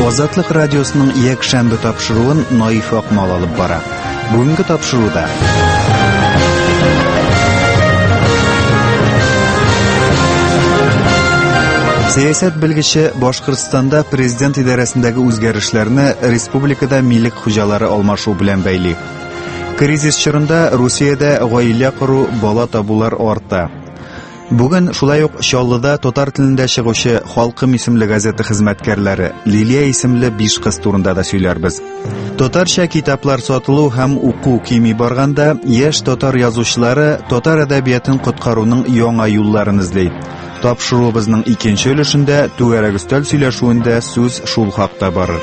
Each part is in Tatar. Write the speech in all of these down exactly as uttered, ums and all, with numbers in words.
Азатлык радиосының якшәмбе тапшыруын Наиф Акмал алып бара. Бүгенге тапшыруда Сәясәт белгече Башкортстанда президент идарәсендәге үзгәрешләрне республикада милек хуҗалары алмашу белән бәйли. Кризис чорында Русиядә гаилә кору, бала табулар арта. Бүген шулай ук Чаллыда татар телендә чыгучы Халкым исемле газета хезмәткәрләре Лилия исемле биш кыз турында да сөйләрбез. Татарча китаплар сатылу һәм уку кими барганда яшь татар язучылары татар әдәбиятын коткаруның яңа юлларын эзли. Тапшыруыбызның икенче өлешендә түгәрәк өстәл сөйләшүендә сүз шул хакта барыр.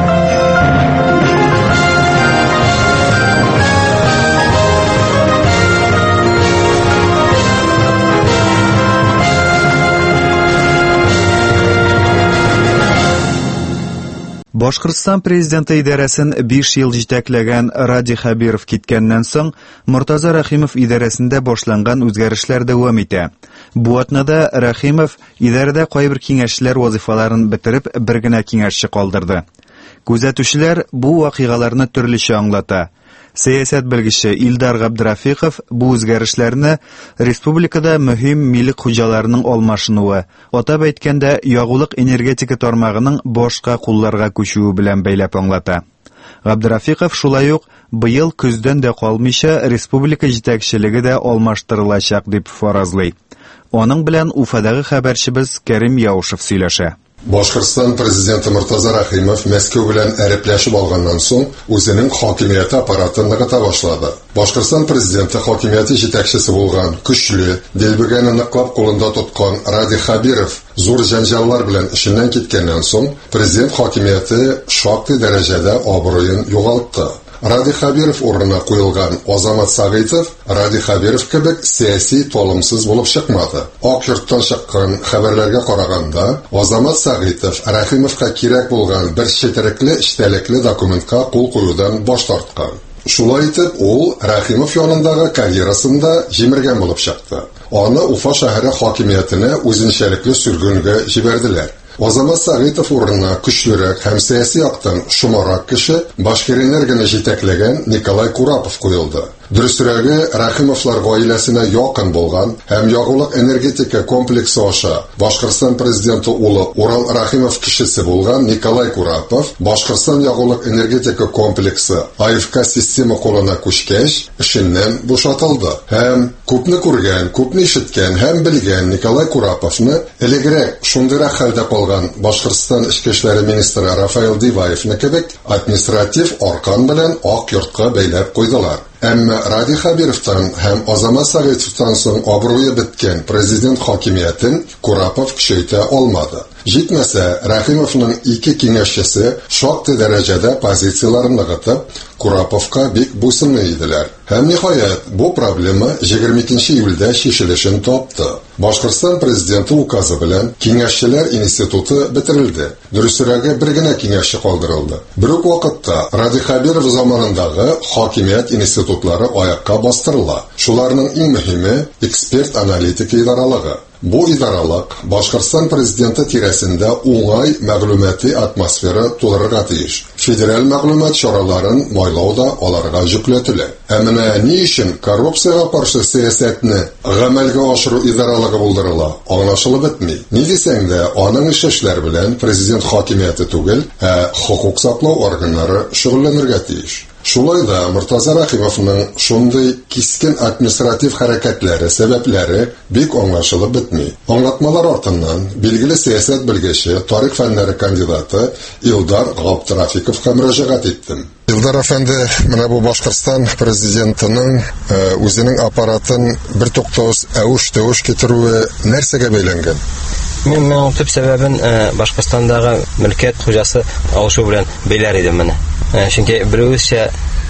Башкортстан президенты идарәсен биш ел җитәкләгән Ради Хабиров киткәннән соң Мортаза Рахимов идарәсендә башланган үзгәрешләр дәвам итә. Бу атнада Рахимов идарәдә кайбер киңәшчеләр вазифаларын бетереп, бер генә киңәшче калдырды. Күзәтүчеләр бу вакыйгаларны төрлечә аңлата. Сәясәт белгече Илдар Габдрафиков бу үзгәрешләрне республикада мөһим милек хуҗаларының алмашынуы, атап әйткәндә, ягулык энергетика тармагының башка кулларга күчүе белән бәйләп аңлата. Габдрафиков шулай ук быел көздән дә калмыйча республика җитәкчелеге дә алмаштырылачак дип фаразлый. Аның белән Уфадагы хәбәрчебез Кәрим Яушев сөйләшә. Башкортстан президенты Мортаза Рахимов Мәскәү белән әрепләшеп алганнан соң үзенең хакимияте аппаратын ныгыта башлады. Башкортстан президенты хакимияте җитәкчесе булган көчле, дилбегәне ныклап кулында тоткан Ради Хабиров зур җанҗаллар белән эшеннән киткәннән соң президент хакимияте шактый дәрәҗәдә абруен югалтты. Ради Хабиров урынына куелган Азамат Сагыйтов Ради Хабиров кебек сәяси толымсыз булып чыкмады. Ак йорттан чыккан хәбәрләргә караганда, Азамат Сагыйтов Рахимовка кирәк булган бер четерекле эчтәлекле документка кул куюдан баш тарткан. Шулай итеп, ул Рахимов янындагы карьерасында җимергән булып чыкты. Аны Уфа шәһәре хакимиятенә үзенчәлекле сөргөнгә җибәрделәр. Азамат Сагыйтов урынына көчлерәк һәм сәяси яктан шомарак кеше Башкиренерганы җитәкләгән Николай Курапов куелды. Дөресрәге, Рахимовлар гаиләсенә якын булган һәм ягулык энергетика комплексы аша Башкортстан президенты улы Урал Рахимов кишесе булган Николай Курапов Башкортстан ягулык энергетика комплексы АФК система колына күчкәч, эшеннән бушатылды. Һәм күпне күргән, күпне ишеткән һәм белгән Николай Кураповны элегрәк шундыйрак хәлдә калган Башкортстан эчке эшләре министры Рафаил Диваевны кебек административ аркан белән ак йортка бәйләп куйдылар. Әмма Ради Хабировтан һәм Азамат Сагыйтовтан соң абруе беткән президент хакимиятен Курапов көчәйтә алмады. Җитмәсә, Рахимовның ике киңәшчесе шактый дәрәҗәдә позицияларын ныгытып, Кураповка бик буйсынмый иделәр. Һәм ниһаять, бу проблема егерме икенче июльдә шешелешен тапты. Башкортстан президенты указы белән киңәшчеләр институты бетерелде. Дөресрәге, бер генә киңәшче калдырылды. Бер үк вакытта Ради Хабиров заманындагы хакимият институтлары аякка бастырыла. Шуларның иң мөһиме эксперт-аналитик идаралыгы. Бу идаралык Башкортстан президенты тирәсендә уңай мәгълүмати атмосфера тудырырга тиеш. Федераль мәгълүмат чараларын майлау да аларга жүкләтелә. Ә менә ни өчен коррупциягә каршы сәясәтне гамәлгә ашыру идаралыгы булдырыла, аңлашылып бетми. Ни дисәң дә, аның эш эшләр белән президент хакимияте түгел, ә хокук саклау органнары шөгыльләнергә тиеш. Шулай да Мортаза Рахимовның шундый кискен административ хәрәкәтләре сәбәпләре бик аңлашылып бетми. Аңлатмалар артыннан билгеле сәясәт белгече, тарих фәннәре кандидаты Илдар Габдрафиковка мөрәҗәгать иттем. Илдар әфәнде, менә бу Башкортстан президентының үзенең аппаратын бер туктаусыз әвеш-тәвеш китерүе нәрсәгә бәйләнгән? Мен моның төп сәбәбен Башкортстандагы мөлкәт хуҗасы алышу белән бәйләр идем менә. Чөнки берүзчә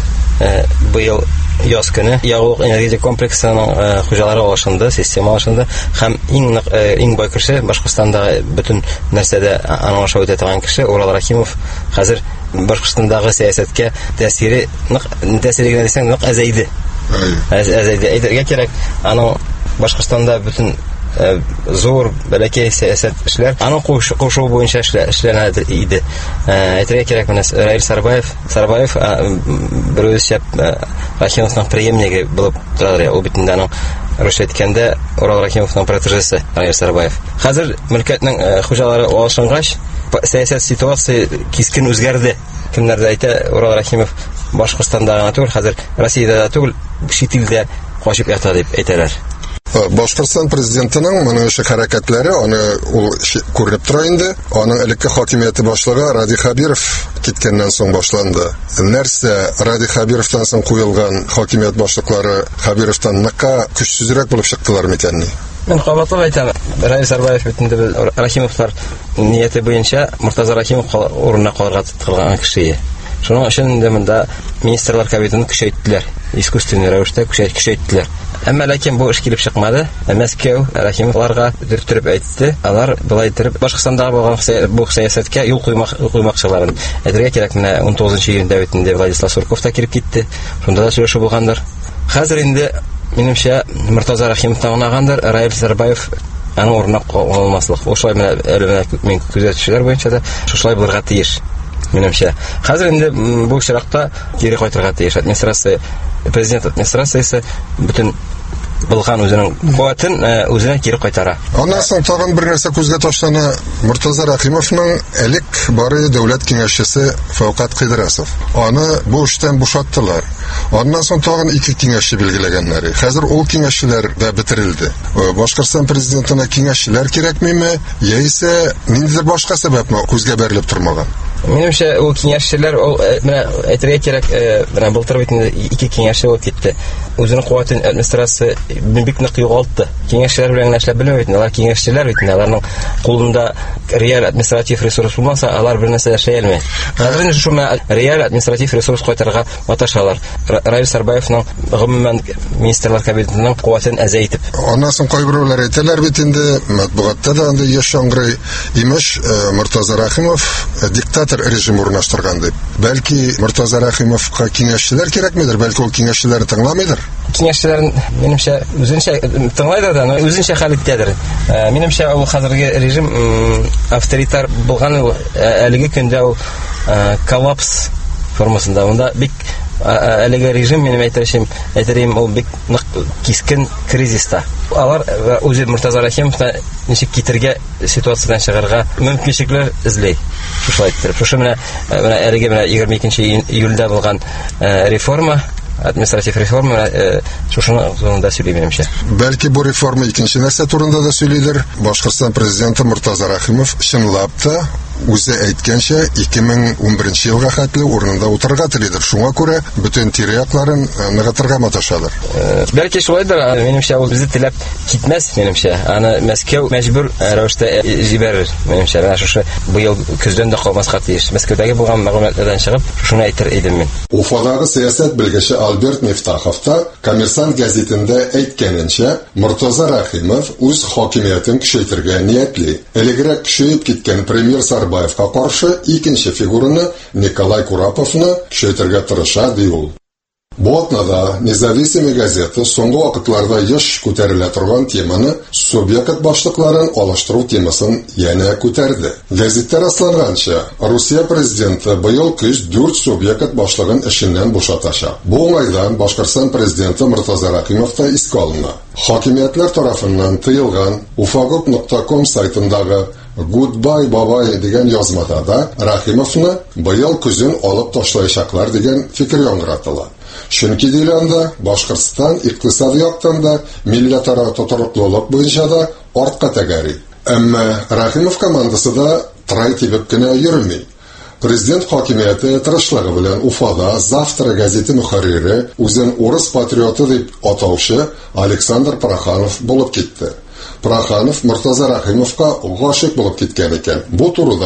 быел яз көне ягулык энергетик комплексының хуҗалары алышынды, система алышынды һәм иң иң бай кеше Башкортстандагы бөтен нәрсәдә аның аша үтә торган кеше Урал Рахимов хәзер Башкортстандагы сәясәткә тәэсире нык тәэсире генә дисәң нык әзәйде. Әзәйде. Әйтергә кирәк, аның Башкортстанда бөтен зур бәләкәй сәясәт эшләр аның кушуы буенча эшләнә иде. Әйтергә кирәк, менә Раил Сарбаев, Сарбаев берүзчә Рахимовның преемниги булып тора. Ул бит инде аның русча әйткәндә Урал Рахимовның протежесе Раил Сарбаев. Хәзер мөлкәтнең хуҗалары алышынгач, сәясәт ситуация кискен үзгәрде. Кемнәр дә әйтә, Урал Рахимов Башкортстанда гына түгел, хәзер Россиядә дә түгел, чит илдә качып ята дип әйтәләр. Башкортстан президентының моның эше хәрәкәтләре, аны ул күренеп тора инде. Аның элекке хакимияте башлыгы Ради Хабиров киткәннән соң башланды. Нәрсә Ради Хабировтан соң куелган хакимият башлыклары Хабировтан ныка көчсезрәк булып чыктылар микәнни? Мен кабатлап әйтәм, Раил Сарбаев битендә Рахимовлар нияте буенча Муртаза Рахимов урынына калырга тоткылган кеше. Шуның өчен дә монда министрлар кабинетын көчәйттеләр. Искусственный рәвештә көчәйттеләр. Әмма ләкин бу эш килеп чыкмады. Мәскәү Рахимовларга дөрттереп әйтте. Алар булай итеп Башкортстандагы булган бу сәясәткә юл куймак куймакчыларын. Әйтергә кирәк, менә он тугызынчы июньдә битендә Владислав Сурков та килеп китте. Шунда да сөйләшү булгандыр. Хәзер инде минемчә Муртаза Рахимов тагынагандыр, Раил Сарбаев аның урынына алынмаслык. Ошолай менә әле мен күзәтүчеләр буенча да шулай булырга тиеш. Минемчә. Хәзер инде бу чиракта кире кайтырга тиеш. Администрация, президент администрациясе бүтән булган үзенең куәтен үзенә кире кайтара. Аннан соң тагын бер нәрсә күзгә ташлана. Муртаза Рахимовның элек бары дәүләт киңәшчесе Фаукат Кыйдрасов. Аны бу эштән бушаттылар. Аннан соң тагын ике киңәшче билгеләгәннәр. Хәзер ул киңәшчеләр дә бетерелде. Башкортстан президентына киңәшчеләр кирәкмиме, яисә ниндидер башка сәбәпме күзгә бәрелеп тормаган? Минемчә, ул киңәшчеләр, ул менә әйтергә кирәк, менә былтыр бит ике киңәшче булып китте. Үзенең куәтен администрация бик нык югалтты. Киңәшчеләр белән эшләп белмәй бит, алар киңәшчеләр бит, аларның кулында реаль административ ресурс булмаса, алар бер нәрсә эшләй алмый. Хәзер инде шуны реаль административ ресурс кайтарга маташалар. Раил Сарбаевның гомумән министрлар кабинетының куәтен әзәйтеп. Аннан соң кайберләр әйтәләр бит инде, матбугатта да анда яшаңгырый, имеш Муртаза Рахимов диктатор режим урнаштырган дип. Бәлки Муртаза Рахимовка киңәшчеләр кирәкмидер, бәлки ул киңәшчеләрне тыңламыйдыр. Киңәшчеләрен минемчә үзенчә тыңлайдыр да, үзенчә хәл итәдер. Минемчә ул хәзерге режим авторитар булган, әлеге көндә ул коллапс формасында. Монда бик әлеге режим, минем әйтерчим, әйтерим, ул бик кискен кризиста. Алар үзе Муртаза Рахимовны ничек китергә, ситуациядан чыгарга мөмкинлекләр эзли. Шулай итеп, шушы менә менә әлеге менә егерме икенче июльдә булган реформа, административ реформа, шушыны турында сөйли минемчә. Бәлки бу реформа икенче нәрсә турында да сөйлилер. Башкортстан президенты Муртаза Рахимов чынлап та үзе әйткәнчә ике мең унберенче елга хәтле урынында утырырга телидер. Шуңа күрә бөтен тирә-якларын ныгытырга маташалар. Бәлки шулайдыр. Минемчә ул үзе теләп китмәс, минемчә. Аны Мәскәү мәҗбүр рәвештә җибәрер, минемчә. Менә шушы быел көздән дә калмаска тиеш. Мәскәүдәге булган мәгълүматлардан чыгып, шуны әйтер идем мин. Уфадагы сәясәт белгече Альберт Мифтахов та Коммерсант гәзитендә әйткәненчә, Муртаза Рахимов үз хакимиятен көчәйтергә ниятли. Элегрәк көчәеп киткән премьер Сарбаевка каршы икенче фигураны Николай Кураповны көчәйтергә тырыша, ди ул. Бу атнада Независимый газета соңгы вакытларда еш күтәрелә торган теманы, субъект башлыкларын алыштыру темасын янә күтәрде. Газетта расланганча, Русия президенты быел көз дүрт субъект башлыгын эшеннән бушатачак. Бу уңайдан Башкортстан президенты Муртаза Рахимов та искә алына. Хакимиятләр тарафыннан тыелган уфагруп нокта ком сайтындагы Goodbye бабай дигән язмада да Рахимовны быел көзен алып ташлаячаклар дигән фикер яңгыратыла. Чөнки диләндә Башкортстан икътисади яктан да милләтара тотрыклылык буенча да артка тәгәри. Әмма Рахимов командасы да трай тибеп кенә йөрми. Президент хакимияте тырышлыгы белән Уфада Завтра газеты мөхәррире, үзен урыс патриоты дип атаучы Александр Проханов булып китте. Проханов Муртаза Рахимовка гашык булып киткән икән. Бу турыда ул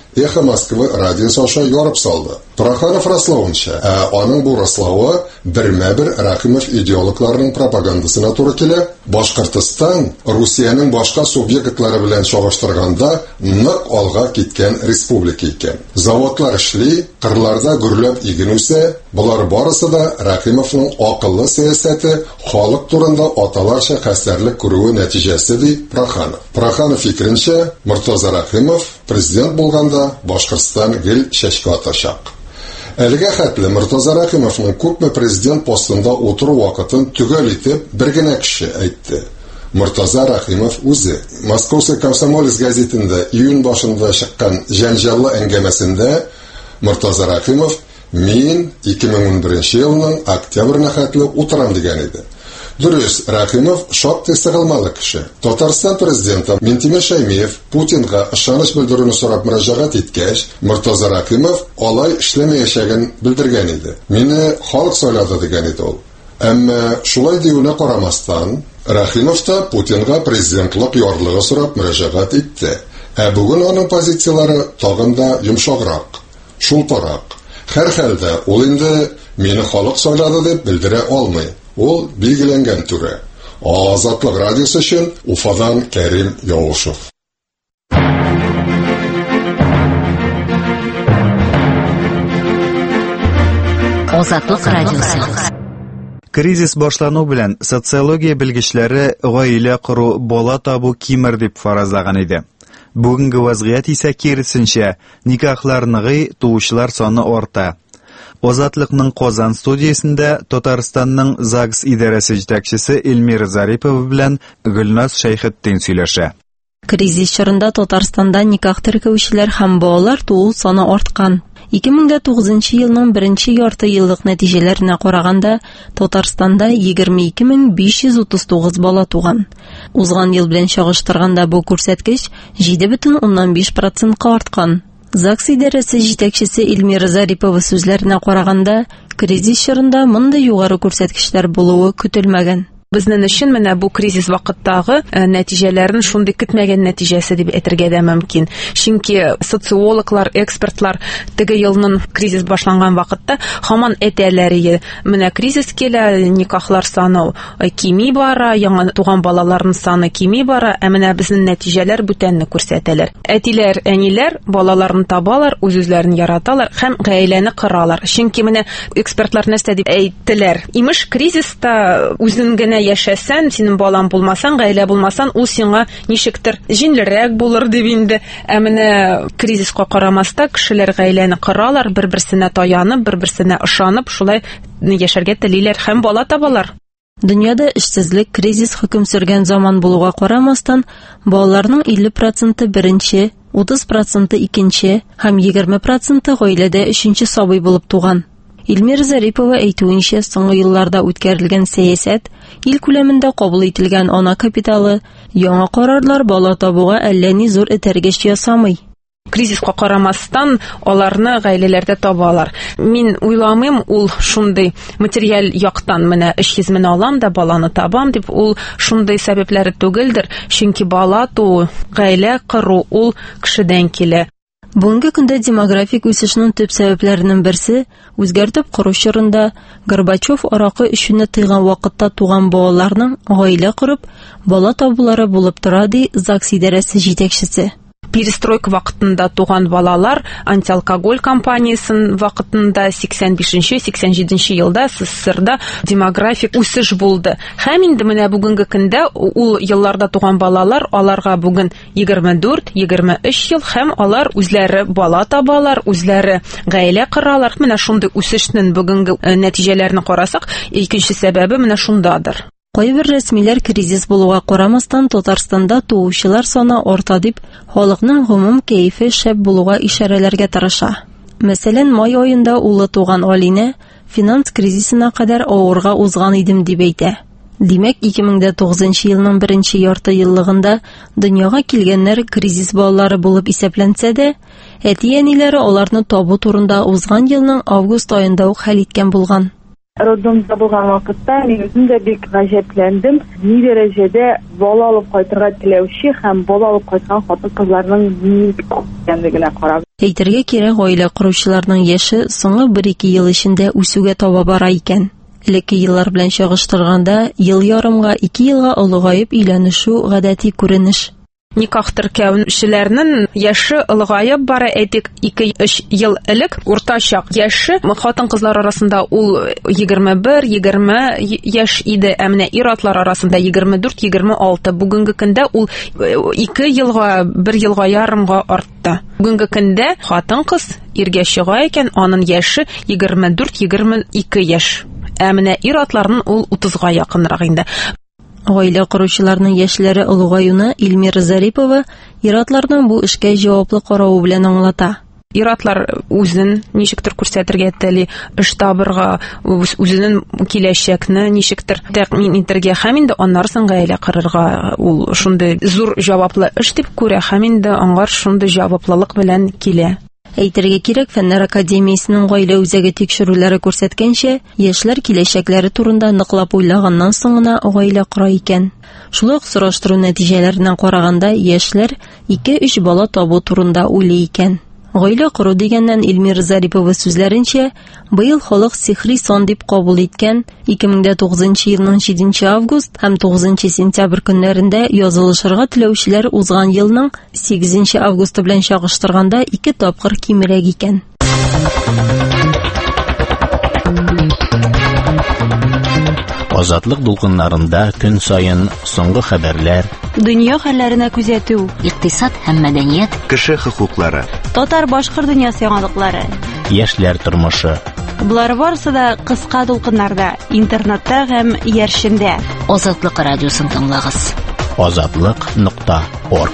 Эхо Москвы радиосы аша ярып салды. Проханов раславынча, ә аның бу раславы бермә-бер Рахимов идеологларының пропагандасына туры килә. Башкортстан Русиянең башка субъектлары белән чагыштырганда нык алга киткән республика икән. Заводлар эшли, кырларда гөрләп иген үсә. Булар барысы да Рахимовның акыллы сәясәте халык турында аталарча хәстәрлек күрүе нәтиҗәсе ди Проханов. Проханов фикеренчә, Муртаза Рахимов президент булганда Башкортстан гел чәчкә атачак. Әлегә хәтле Муртаза Рахимовның күпме президент постында утыру вакытын төгәл итеп бер генә кеше әйтте. Муртаза Рахимов үзе Московский комсомолец газетында июнь башында чыккан җәнҗаллы әңгәмәсендә Муртаза Рахимов мин ике мең унберенче елның октябрьнә хәтле утырам дигән иде. Дөрес, Рахимов шактый сыгылмалы кеше. Татарстан президенты Минтимер Шәймиев Путинга ышаныч белдерүне сорап мөрәҗәгать иткәч, Муртаза Рахимов алай эшләмәячәген белдергән иде. Мине халык сайлады дигән иде ул. Әмма шулай диюенә карамастан, Рахимов та Путинга президентлык ярлыгы сорап мөрәҗәгать итте. Ә бүген аның позицияләре тагын да йомшаграк, шулпарак. Һәр хәлдә ул инде мине халык сайлады дип белдерә алмый. Ул билгеләнгән түрә. Азатлык радиосы өчен Уфадан Кәрим Яушев. Азатлык радиосы. Кризис башлану белән социология белгечләре гаилә кору, бала табу кимер дип фаразлаган иде. Бүгенге вазгыять исә киресенчә, никахлар ныгый, туучылар саны арта. Азатлыкның Казан студиясендә Татарстанның ЗАГС идарәсе җитәкчесе Эльмира Зарипова белән Гөлназ Шәйхетдин сөйләшә. Кризис чорында Татарстанда никах теркәүчеләр һәм балалар туу саны арткан. ике мең тугызынчы елның беренче ярты еллык нәтиҗәләренә караганда Татарстанда егерме ике мең биш йөз утыз тугыз бала туган. Узган ел белән чагыштырганда бу күрсәткеч җиде бөтен уннан биш процентка арткан. ЗАГС идарәсе җитәкчесе Эльмира Зарипова сүзләренә караганда, кризис чорында мондай югары күрсәткечләр булуы көтелмәгән. Безнең өчен менә бу кризис вакыттагы нәтиҗәләрен шундый көтмәгән нәтиҗәсе дип әйтергә дә мөмкин. Чөнки социологлар, экспертлар теге елның кризис башланган вакытта һаман әйтәләр иде, менә кризис килә, никахлар саны кими бара, яңа туган балаларның саны кими бара, ә менә безнең нәтиҗәләр бүтәнне күрсәтәләр. Әтиләр, әниләр балаларын табалар, үз-үзләрен яраталар һәм гаиләне коралар. Чөнки менә экспертлар нәрсә дип әйттеләр? Имеш кризиста үзең генә яшәсән, синең балаң булмасаң, гаилә булмасаң, ул сиңа ничектер җиңелрәк булыр дип инде. Ә менә кризиска карамаста кешеләр гаиләне коралар, бер-берсенә таянып, бер-берсенә ышанып, шулай яшәргә телиләр һәм бала табалар. Дөньяда эшсезлек, кризис хөкем сөргән заман булуга карамастан, балаларның илле проценты беренче, утыз проценты икенче һәм егерме проценты гаиләдә өченче сабый булып туган. Эльмира Зарипова әйтүенчә, соңгы елларда үткәрелгән сәясәт, ил күләмендә кабул ителгән ана капиталы, яңа карарлар бала табуга әллә ни зур этәргеч ясамый. Кризиска карамастан аларны гаиләләрдә табалар. Мин уйламыйм, ул шундый материаль яктан менә өч йөз мең алам да баланы табам дип, ул шундый сәбәпләре түгелдер, чөнки бала туу, гаилә кору ул кешедән килә. Бүгенге көндә демографик үсешнең төп сәбәпләренең берсе үзгәртеп кору чорында Горбачев аракы эчүне тыйган вакытта туган балаларның гаилә корып, бала табулары булып тора, ди ЗАГС идарәсе җитәкчесе. Перестройка вакытында туган балалар антиалкоголь кампаниясын вакытында сиксән бишенче - сиксән җиденче елда СССРда демографик үсеш булды. Һәм инде менә бүгенге көндә ул елларда туган балалар, аларга бүген егерме дүрт - егерме өч ел һәм алар үзләре бала табалар, үзләре гаилә коралар. Менә шундый үсешнең бүгенге нәтиҗәләрен карасак, икенче сәбәбе менә шундадыр. Кайбер рәсмиләр кризис булуга карамастан Татарстанда туучылар саны арта дип, халыкның гомум кәефе шәп булуга ишарәләргә тырыша. Мәсәлән, май аенда улы туган Алинә финанс кризисына кадәр авырга узган идем дип әйтә. Димәк, ике мең тугызынчы елның беренче ярты еллыгында дөньяга килгәннәр кризис балалары булып исәпләнсә дә, әти-әниләре аларны табу турында узган елның август аенда ук хәл иткән булган. Роддомда булган вакытта мин үзем дә бик гаҗәпләндем. Ни дәрәҗәдә бала алып кайтырга теләүче һәм бала алып кайткан хатын-кызларның ни икәнлегенә карап. Әйтергә кирәк, гаилә коручыларның яше соңгы бер-ике ел эчендә үсүгә таба бара икән. Элекке еллар белән чагыштырганда, ел ярымга, ике елга олыгаеп өйләнешү гадәти күренеш. Никах теркәүчеләрнең яше ылгайып бара, әйтик, ике-өч ел элек уртачак яше хатын-кызлар арасында ул егерме бер егерме яшь иде, ә менә ир-атлар арасында егерме дүрт егерме алты. Бүгенге көндә ул ике елга, бер елга ярымга артты. Бүгенге көндә хатын-кыз иргә чыга икән, аның яше егерме дүрт егерме ике яшь. Ә менә ир-атларның ул утызга якынрак инде. Гаилә коручыларның яшьләре олыгаюны Илмира Зарипова ир-атларның бу эшкә җаваплы каравы белән аңлата. Ир-атлар үзен ничектер күрсәтергә тели, эш табырга, үзенең киләчәкне ничектер тәэмин итәргә һәм инде аннан гаилә корырга ул шундый зур җаваплы эш дип күрә һәм инде аңар шундый җаваплылык белән килә. Әйтергә кирәк, Фәннәр академиясенең гаилә үзәге тикшерүләре күрсәткәнчә, яшьләр киләчәкләре турында ныклап уйлаганнан соң гына гаилә кора икән. Шулай ук сораштыру нәтиҗәләреннән караганда, яшьләр ике-өч бала табу турында уйлый икән. Гаилә кору дигәннән Илмира Зарипова сүзләренчә, быел халык сихри сан дип кабул иткән ике мең тугызынчы елның җиденче август һәм тугызынчы сентябрь көннәрендә язылышырга теләүчеләр узган елның сигезенче августы белән чагыштырганда ике тапкыр кимрәк икән. Азатлык дулкыннарында көн сайын соңгы хәбәрләр, дөнья хәлләренә күзәтү, икътисад һәм мәдәният, кеше хокуклары, татар-башкорт дөньясы яңалыклары, яшьләр тормышы. Булар барысы да кыска дулкыннарда, интернетта һәм яршендә. Азатлык радиосын тыңлагыз. азатлык нокта орг.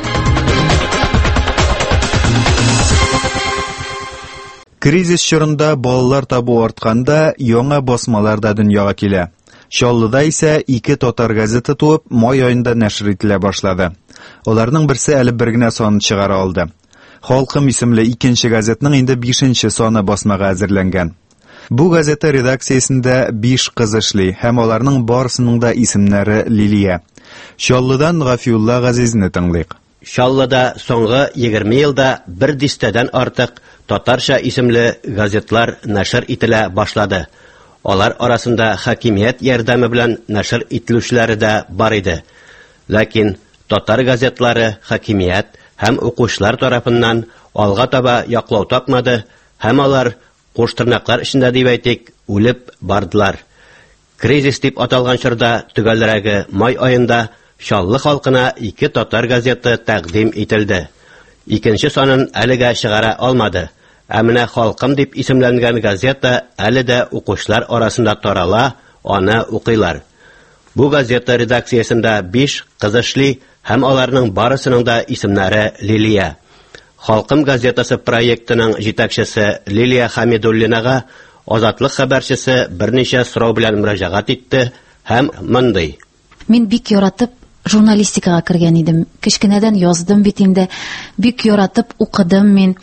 Кризис чорында балалар табу артканда, яңа басмалар да дөньяга килә. Чаллыда исә ике татар газеты туып, май айында нәшр ителә башлады. Аларның берсе әле бер генә сан чыгара алды. Халкым исемле икенче газетның инде бишенче саны басмага әзерләнгән. Бу газета редакциясендә биш кыз эшли, һәм аларның барысының да исемнәре Лилия. Чаллыдан Гафиулла Газизне тыңлыйк. Чаллыда соңгы егерме елда бер дистәдән артык татарча исемле газетлар нәшр ителә башлады. Алар арасында хакимият ярдәме белән нәшр ителүчеләре дә бар иде. Ләкин татар газетлары хакимият һәм укучылар тарафыннан алга таба яклау тапмады, һәм алар куштырнаклар эчендә дип әйтик, үлеп бардылар. Кризис дип аталган чорда төгәлрәге май айында Чаллы халкына ике татар газеты тәкъдим ителде. Икенче санын әлегә чыгара алмады. Ә менә халкым дип исемләнгән газета әле дә укучылар арасында тарала, аны укыйлар. Бу газета редакциясендә биш кыз эшли, һәм аларның барысының да исемнәре Лилия. Халкым газетасы проектының җитәкчесе Лилия Хамидуллинага Азатлык хәбәрчесе берничә сорау белән мөрәҗәгать итте һәм мондый: Мин бик яратып журналистикага кергән идем. Кечкенәдән яздым бит инде. Бик яратып укыдым мин.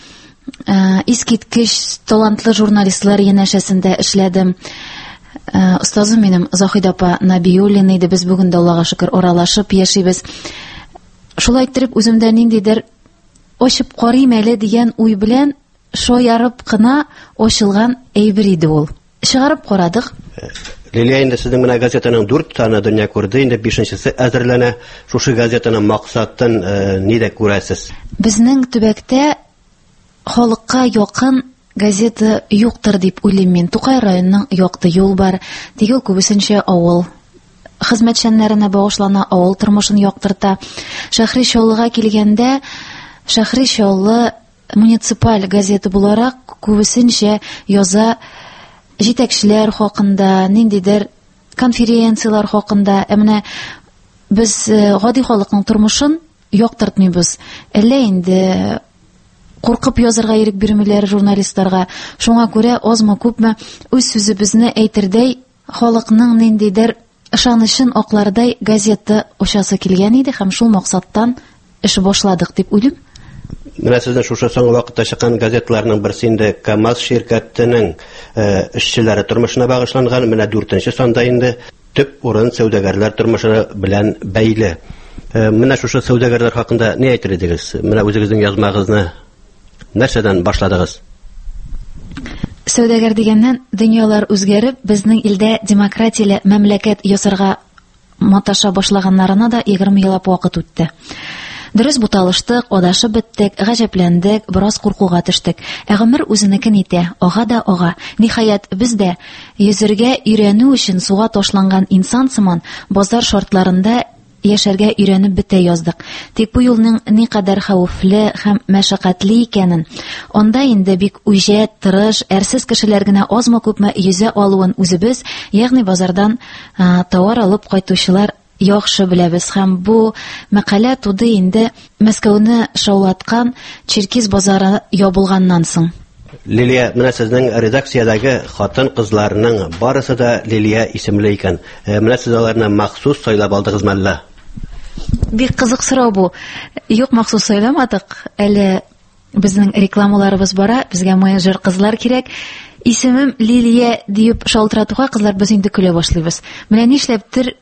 Искиткеч талантлы журналистлар янәшәсендә эшләдем. Остазым минем Заһид апа Набиуллина иде. Без бүген дә Аллага шөкер аралашып яшибез. Шулай итеп үземдә ниндидер ачып карыйм әле дигән уй белән шаярып кына ачылган әйбер иде ул. Чыгарып карадык. Лилия, инде сезнең менә газетаның дүрт таны дөнья күрде, инде бишенчесе әзерләнә. Шушы газетаның максатын э, нидә күрәсез? Безнең төбәктә халыкка якын газета юктыр дип уйлыйм мин. Тукай районының якты юл бар. Теге күбесенчә авыл хезмәтчәннәренә багышлана, авыл тормышын яктырта. Шәһри Чаллыга килгәндә, Шәһри Чаллы муниципаль газета буларак күбесенчә яза җитәкчеләр хакында, ниндидер конференциялар хакында. Ә менә без гади халыкның тормышын яктыртмыйбыз. Әллә инде куркып язарга ирек бирмиләр журналистларга. Шуңа күрә азмы күпме үз сүзебезне әйтергәй халыкның ниндидер ышанычын аклардай газета ачасы килгән иде һәм шул максаттан эш башладык дип уйлыйм. Менә сезнең шушы соңгы вакытта чыккан газетларның берсе инде КАМАЗ ширкәтенең э, эшчеләре тормышына багышланган. Менә дүртенче санда инде төп урын сәүдәгәрләр тормышы белән бәйле. Э, менә шушы сәүдәгәрләр хакында ни әйтер идегез? Менә үзегезнең язмагызны нәрсәдән башладыгыз? Сәүдәгәр дигәннән, дөньялар үзгәреп, безнең илдә демократияле мәмләкәт ясарга маташа башлаганнарына да егерме еллап вакыт үтте. Дөрес буталыштык, адашып беттек, гаҗәпләндек, бераз куркуга төштек. Ә гомер үзенекен итә, ага да ага. Ниһаять, без дә йөзәргә өйрәнү өчен суга ташланган инсан сыман базар шартларында яшәргә өйрәнеп бетә яздык. Тик бу юлның никадәр хәвефле һәм мәшәкатьле икәнен, анда инде бик үҗәт, тырыш, әрсез кешеләр генә азмы-күпме йөзә алуын үзебез, ягъни базардан а, товар алып кайтучылар яхшы беләбез. Һәм бу мәкалә туды инде Мәскәүне шаулаткан Черкес базары ябылганнан соң. Лилия, менә сезнең редакциядәге хатын-кызларның барысы да Лилия исемле икән. Менә сез аларны махсус сайлап алдыгызмы әллә? Бик кызык сорау бу. Юк, махсус сайламадык. Әле безнең рекламаларыбыз бара, безгә менеджер кызлар кирәк. Исемем Лилия дип шалтыратуга кызлар без инде көлә башлыйбыз. Менә нишләптер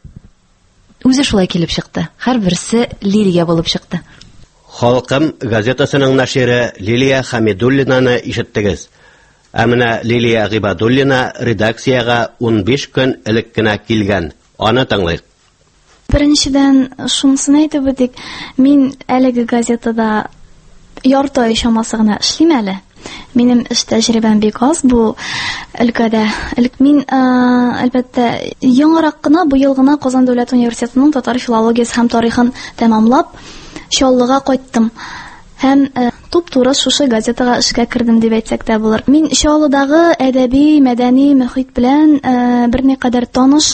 үзе шулай килеп чыкты. Һәрберсе Лилия булып чыкты. Халкым газетасының наширы Лилия Хамидуллинаны ишеттегез. Ә менә Лилия Гыйбадуллина редакциягә ун биш көн элек кенә килгән. Аны тыңлыйк. Беренчедән, шунысын әйтеп үтик, мин әлеге газетада ярты ай чамасы гына эшлим әле. Минем эш тәҗрибәм бик аз бу өлкәдә. Мин әлбәттә яңарак кына бу ел гына Казан дәүләт университетының татар филологиясе һәм тарихын тәмамлап Чаллыга кайттым. Һәм туп-туры шушы газетага эшкә кирдем дип әйтсәк тә булыр. Мин Чаллыдагы әдәби, мәдәни мөхит белән берникадәр таныш.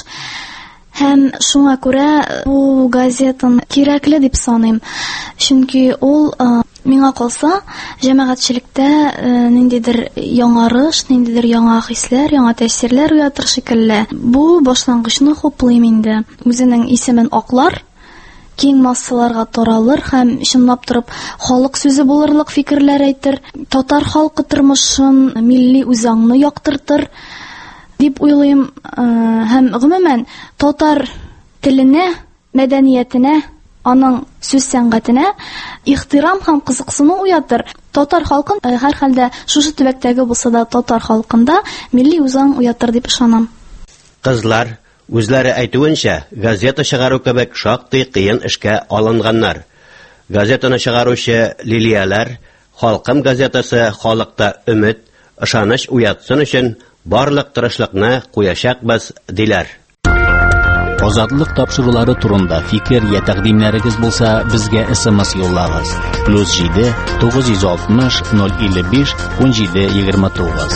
Һәм шуңа күрә бу газетаны кирәкле дип саныйм. Чөнки ул миңа калса җәмәгатьчелектә ниндидер яңарыш, ниндидер яңа хисләр, яңа тәэсирләр уятыр шикелле. Бу башлангычны хуплыйм инде. Үзенең исемен аклар, киң массаларга таралыр һәм чынлап торып халык сүзе булырлык фикерләр әйтер, татар халкы тормышын, милли үзаңны яктыртыр дип уйлыйм. Һәм гомумән татар теленә, мәдәниятенә, аның сүз сәнгатенә ихтирам һәм кызыксыну уятыр. Татар халкын һәр хәлдә шушы төбәктәге булса да татар халкында милли үзаң уятыр дип ышанам. Кызлар үзләре әйтүенчә, газета чыгару кебек шактый кыен эшкә алынганнар. Газетаны чыгаручы Лилияләр, Халкым газетасы халыкта өмет, ышаныч уятсын өчен барлык тырышлыкны куячакбыз диләр. Азатлык тапшырулары турында фикер я тәкъдимнәрегез булса, безгә эс-эм-эс юллагыз. плюс җиде тугыз йөз алтмыш ноль илле биш ун җиде егерме тугыз.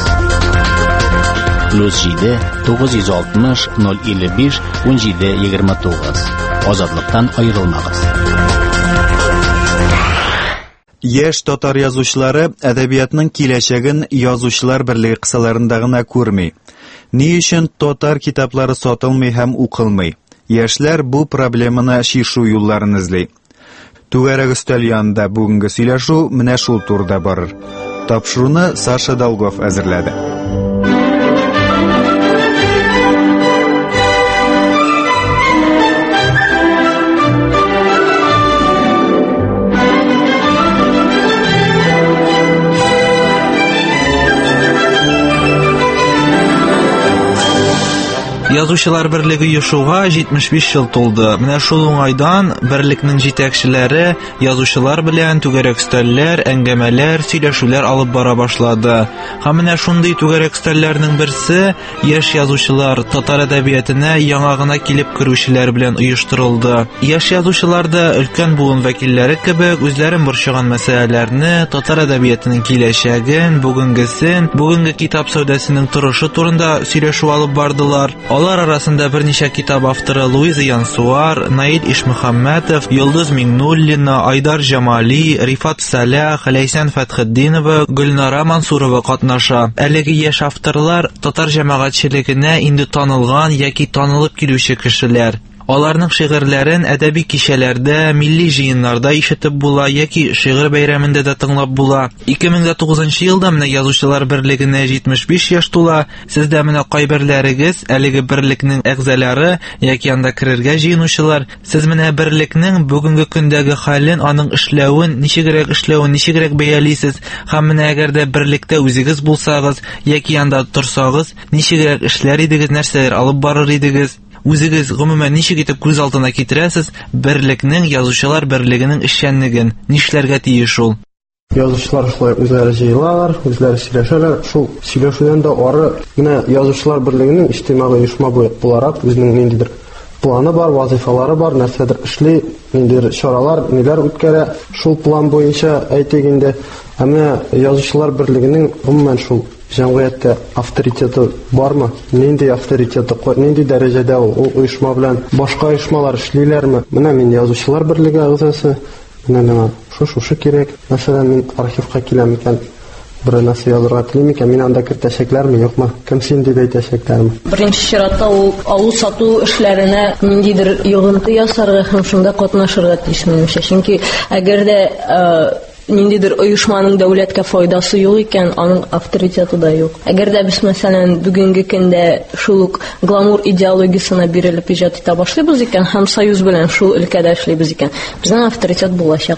плюс җиде тугыз йөз алтмыш ноль илле биш ун җиде егерме тугыз. Азатлыктан аерылмагыз. Яшь татар язучылары әдәбиятның киләчәген язучылар берлеге кысаларында гына күрми. Ни өчен татар китаплары сатылмый һәм укылмый? Яшьләр бу проблеманы шишу юлларын эзли. Түгәрәк өстәл янында бүгенге сөйләшү менә шул турда барыр. Тапшыруны Саша Долгов әзерләде. Язучылар берлеге оешуга җитмеш биш ел тулды. Менә шул уңайдан берлекнең җитәкчеләре язучылар белән түгәрәк өстәлләр, әңгәмәләр, сөйләшүләр алып бара башлады. Һәм менә шундый түгәрәк өстәлләрнең берсе яшь язучылар татар әдәбиятына яңа гына килеп керүчеләр белән оештырылды. Яшь язучылар да өлкән буын вәкилләре кебек үзләрен борчыган мәсьәләләрне, татар әдәбиятының киләчәген, бүгенгесен, бүгенге китап сәүдәсенең торышы турында сөйләшү алып бардылар. Алар арасында берничә китап авторы Луиза Янсуар, Наил Ишмөхәммәтов, Йолдыз Миңнуллина, Айдар Җамали, Рифат Салах, Ләйсән Фәтхетдинова, Гөлнара Мансурова катнаша. Әлеге яшь авторлар татар җәмәгатьчелегенә инде танылган яки танылып килүче кешеләр. Аларның шигырьләрен әдәби кичәләрдә, милли җыеннарда ишетеп була яки шигырь бәйрәмендә дә тыңлап була. ике мең тугызынчы елда менә Язучылар берлегенә җитмеш биш яшь тула. Сездә менә кайберләрегез әлеге берлекнең әгъзалары яки анда керергә җыенучылар. Сез менә берлекнең бүгенге көндәге хәлен, аның эшләвен, ничегрәк эшләвен, ничегрәк бәялисез? Һәм менә әгәр дә берлектә үзегез булсагыз яки анда торсагыз, ничегрәк эшләр идегез, нәрсәләр алып барыр идегез? Үзегез гомумән ничек итеп күз алдына китерәсез берлекнең, Язучылар берлегенең эшчәнлеген? Нишләргә тиеш ул? Язучылар шулай үзләре җыелалар, үзләре сөйләшәләр. Шул сөйләшүдән дә ары менә Язучылар берлегенең иҗтимагый оешма буларак үзенең ниндидер планы бар, вазифалары бар, нәрсәдер эшли, ниндидер чаралар, ниләр үткәрә. Шул план буенча әйтик инде, әмма Язучылар берлегенең гомумән шул җәмгыятьтә авторитеты бармы? Нинди авторитеты, нинди дәрәҗәдә ул, ул оешма белән башка оешмалар эшлиләрме? Менә мин Язучылар берлеге әгъзасы, менә миңа шушы кирәк. Мәсәлән, мин архивка киләм икән, бер нәрсә язырга телим икән, мин анда кертәчәкләрме, юкмы? Кем син дип әйтәчәкләрме? Беренче чиратта ул алу-сату эшләренә ниндидер йогынты ясарга һәм шунда катнашырга тиеш минемчә. Чөнки әгәр дә ниндидер оешманың дәүләткә файдасы юк икән, аның авторитеты да юк. Әгәр дә без мәсәлән бүгенге көндә шул ук гламур идеологиясына бирелеп иҗат итә башлыйбыз икән һәм союз белән шул өлкәдә эшлибез икән, безнең авторитет булачак.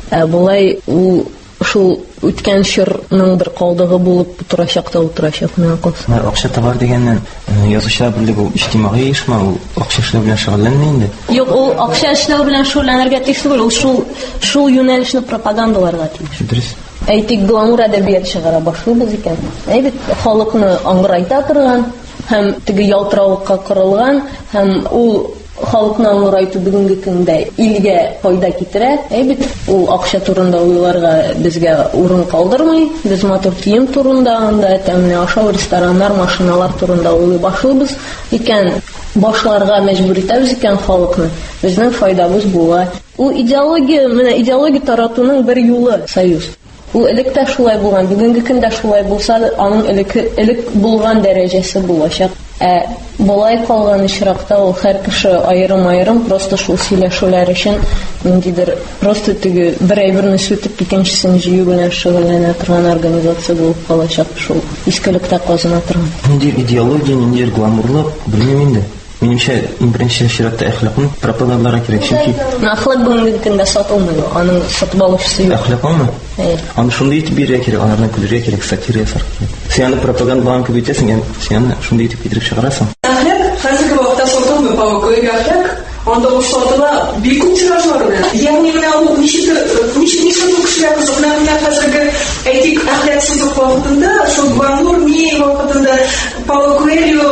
Булай ул шул үткән чорның бер калдыгы булып утырачак та утырачак менә кыз. Акча табар дигәннән Язучылар берлеге ул иҗтимагый оешма, ул акча эшләү белән шөгыльләнми инде. Юк, ул акча эшләү белән шөгыльләнергә тиеш түгел, ул шул шул юнәлешне пропагандаларга тиеш. Дөрес. Әйтик, гламур әдәбият чыгара башлыйбыз икән. Әйбит, халыкны аңгырайта торган һәм теге ялтыравыкка корылган һәм ул халыкны аңгырайту бүгенге көндә илгә файда китерә. Әйбит, ул акча турында уйларга безгә урын калдырмый. Без матур кием турында, анда тәмле ашау, рестораннар, машиналар турында уйлый башлыйбыз икән. Башларга мәҗбүр итәбез икән халыкны. Безнең файдабыз була. Ул идеология, менә идеология таратуның бер юлы союз. Ул электә шулай булган, бүгенге көндә шулай булса, аның элек элек булган дәрәҗәсе булачак. Ә болай калган очракта ул һәр кеше аерым-аерым просто шул сөйләшүләр өчен ниндидер просто теге бер әйберне сүтеп икенчесен җыю белән шөгыльләнә торган организация булып калачак, шул искелектә казына торган. Нинди идеология, нинди гламурлык, белмим инде. Минемчә, иң беренче чиратта әхлакны пропагандаларга кирәк, чөнки әхлак бүгенге көндә сатылмый, аның сатып алучысы юк. Әхлакмы? Аны шундый итеп бирә кирәк, аларны күрергә кирәк, сатира ясар. Син пропагандадан күп итәсең, син шундый итеп китереп чыгарасың. Әхлак хәзерге вакытта сатылмый, павык әхлак, анда ул сатыла бик күп тиражлар белән. Ягъни менә ул ничек ничек ничек ул кешеләр кызыкна хәзерге әйтик әхлаксызлык вакытында, шул гламур ни вакытында Paulo Coelho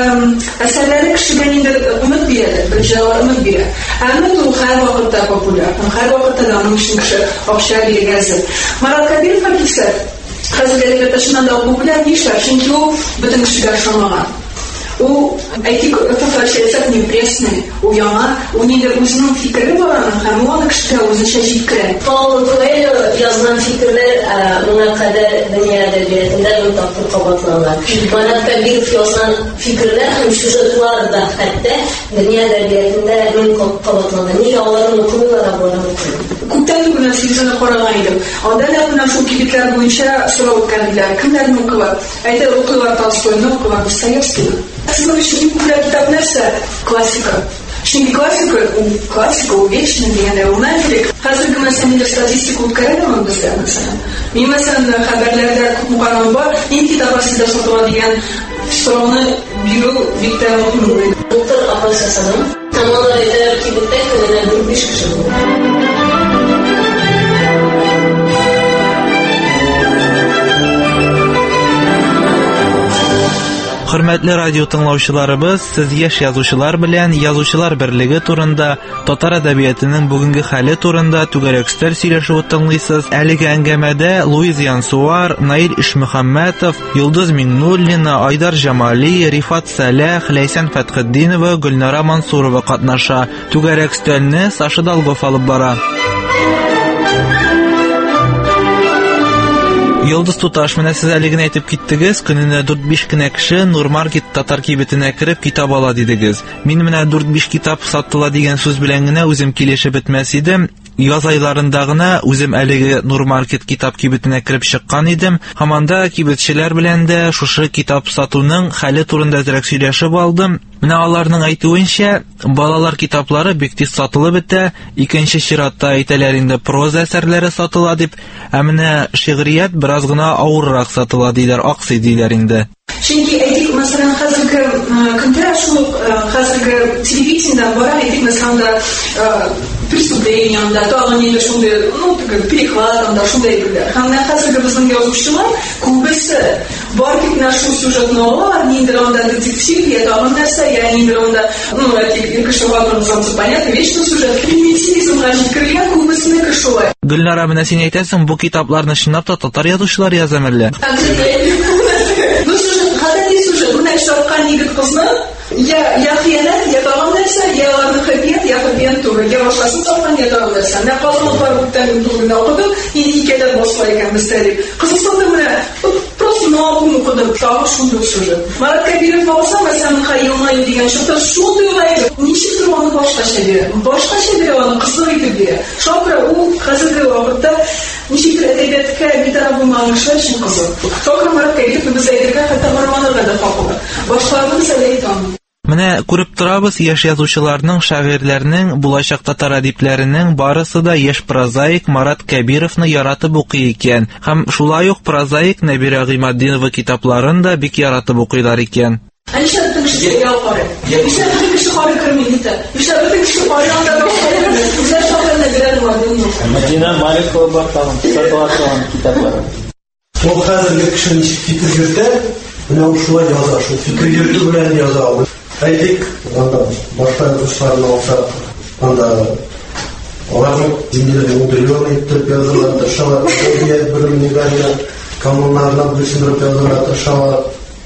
әсәрләре кешегә инде өмет бирә, бер өмет бирә. Әмма ул һәр вакытта популяр, һәр вакытта да аның өчен кеше акча биргән. Марат Кабиров кисә, хәзергә тәшмән дә популяр нишләр, чөнки ул бөтен кешегә ошамаган. Ул әйтик фотофотосъемка не пресный, у яңа, у нидер үзенең фикере бар, һәм ул кешегә үзенчә җиткерә. Paulo Coelho язган фикерләр моңа кадәр дөнья әдәбиятында бер тапкыр кабатланган. Марат Кабиров язган фикерләр һәм сюжетлар да хәтта дөнья әдәбиятында бер кабатланган. Нигә аларны укыйлар барамы? Күптән түгел сюжетны караган идем. Анда да менә шул кибетләр буенча сорау үткәрделәр. Кемнәрне укыйлар? Әйтә укыйлар Толстойны, укыйлар Достоевскийны. Sizin için popüler kitap neyse klasika. Çünkü klasika, klasika o вечный yani o menfilik. Hazırki mesela statistik utkarayamam bizler mesela. Ben mesela haberlerde okumalarım var. İlk kitap sizde satıladigan sorunu biri Viktor Otun'un. Doktor Abbasasa'nın tamamen eder ki bu tek önemli bir kişi bu. Хөрмәтле радио тыңлаучыларыбыз, сез яшь язучылар белән Язучылар берлеге турында, татар әдәбиятының бүгенге хәле турында түгәрәк өстәл сөйләшүе тыңлыйсыз. Әлеге әңгәмәдә Луиз Янсуар, Наил Ишмөхәммәтов, Йолдыз Миңнуллина, Айдар Җамали, Рифат Сәләх, Ләйсән Фәтхетдинова, Гөлнара Мансурова катнаша. Түгәрәк өстәлне Саша Долгов алып бара. Йолдыз Туташ, менә сез әле генә әйтеп киттегез, көненә дүрт-биш кенә кеше Нурмаркет татар кибетенә кереп китап ала дидегез. Мин менә дүрт-биш китап саттыла дигән сүз белән генә үзем килешеп бетмәс идем. Яз айларында гына үзем әлеге Нурмаркет китап кибетенә кереп чыккан идем. Һаманда кибетчеләр белән дә шушы китап сатуның хәле турында зрәк сөйләшеп алдым. Менә аларның әйтүенчә, балалар китаплары бик тиз сатылып бетә, икенче чиратта әйтәләр инде проза әсәрләре сатыла дип, ә менә шигърият бераз гына авыррак сатыла диләр, аксый диләр инде. Чөнки әйтик, мәсәлән, хәзерге көндә шул хәзерге телевидениедә бара, әйтик, мәсәлән, преступлениемда, тагын нидә шундый, ну, перехватында шундай әйберләр. Һәм хәзерге безнең язучылар күбесе бар тик нашу сюжетны алалар, ниндер анда детектив, я тагын нәрсә, я ниндер анда, ну, әйтик, кешегә бармасам, понятно, вечный сюжет, примитивизмга җиткергән күбесенеке шулай. Гөлнара, менә син әйтәсең, бу китапларны чынлап та татар язучылар язамы әллә? Шаркан егет кызны, я я хыянат, я тагын нәрсә, я аларны хыянат, я хыянат түгел, я башласын салган, я тагын нәрсә. Менә калганлар үттән түгел укыдым, инде икәдә башлай икән мистәлек. Кызысында менә просто новым укыдым, тагы шундый сюжет. Марат Кабиров булса, мәсәлән, хыянат дигән шундый шундый лайк, ничектер аны башкача бирә. Башкача бирә аны кызык итеп бирә. Шакра ул хәзерге вакытта ничектер әдәбиятка битараф булмагышы өчен кызык. Шакра Марат Кабиров без әйтергә хәтта барманырга да хакы. Башкаларның сәләйтәм. Менә күреп торабыз, яшь язучыларның, шагыйрьләрнең, булачак татар әдипләренең барысы да яшь прозаик Марат Кабировны яратып укый икән. Һәм шулай ук прозаик Нәбирә Гыймаддинова китапларын да бик яратып укыйлар икән. Алиша бөтен кеше ял кары. Алиша бөтен кеше кары керми итә. Алиша бөтен кеше кары анда башкалар. Үзләр шагыйрьне бирәләр Гыймаддинова. Мәдинә Маликова бар тагын сатылган китаплары. Ул хәзерге кеше ничек фикер йөртә, менә ул шулай яза, шул фикер йөртү белән яза ул. Әйтик, анда башка язучыларны алсак, анда аларның җиңгиләрен уйдырып итеп язалар, тырышалар, әдәбият белемне генә кануннарына бүлештереп язалар, тырышалар.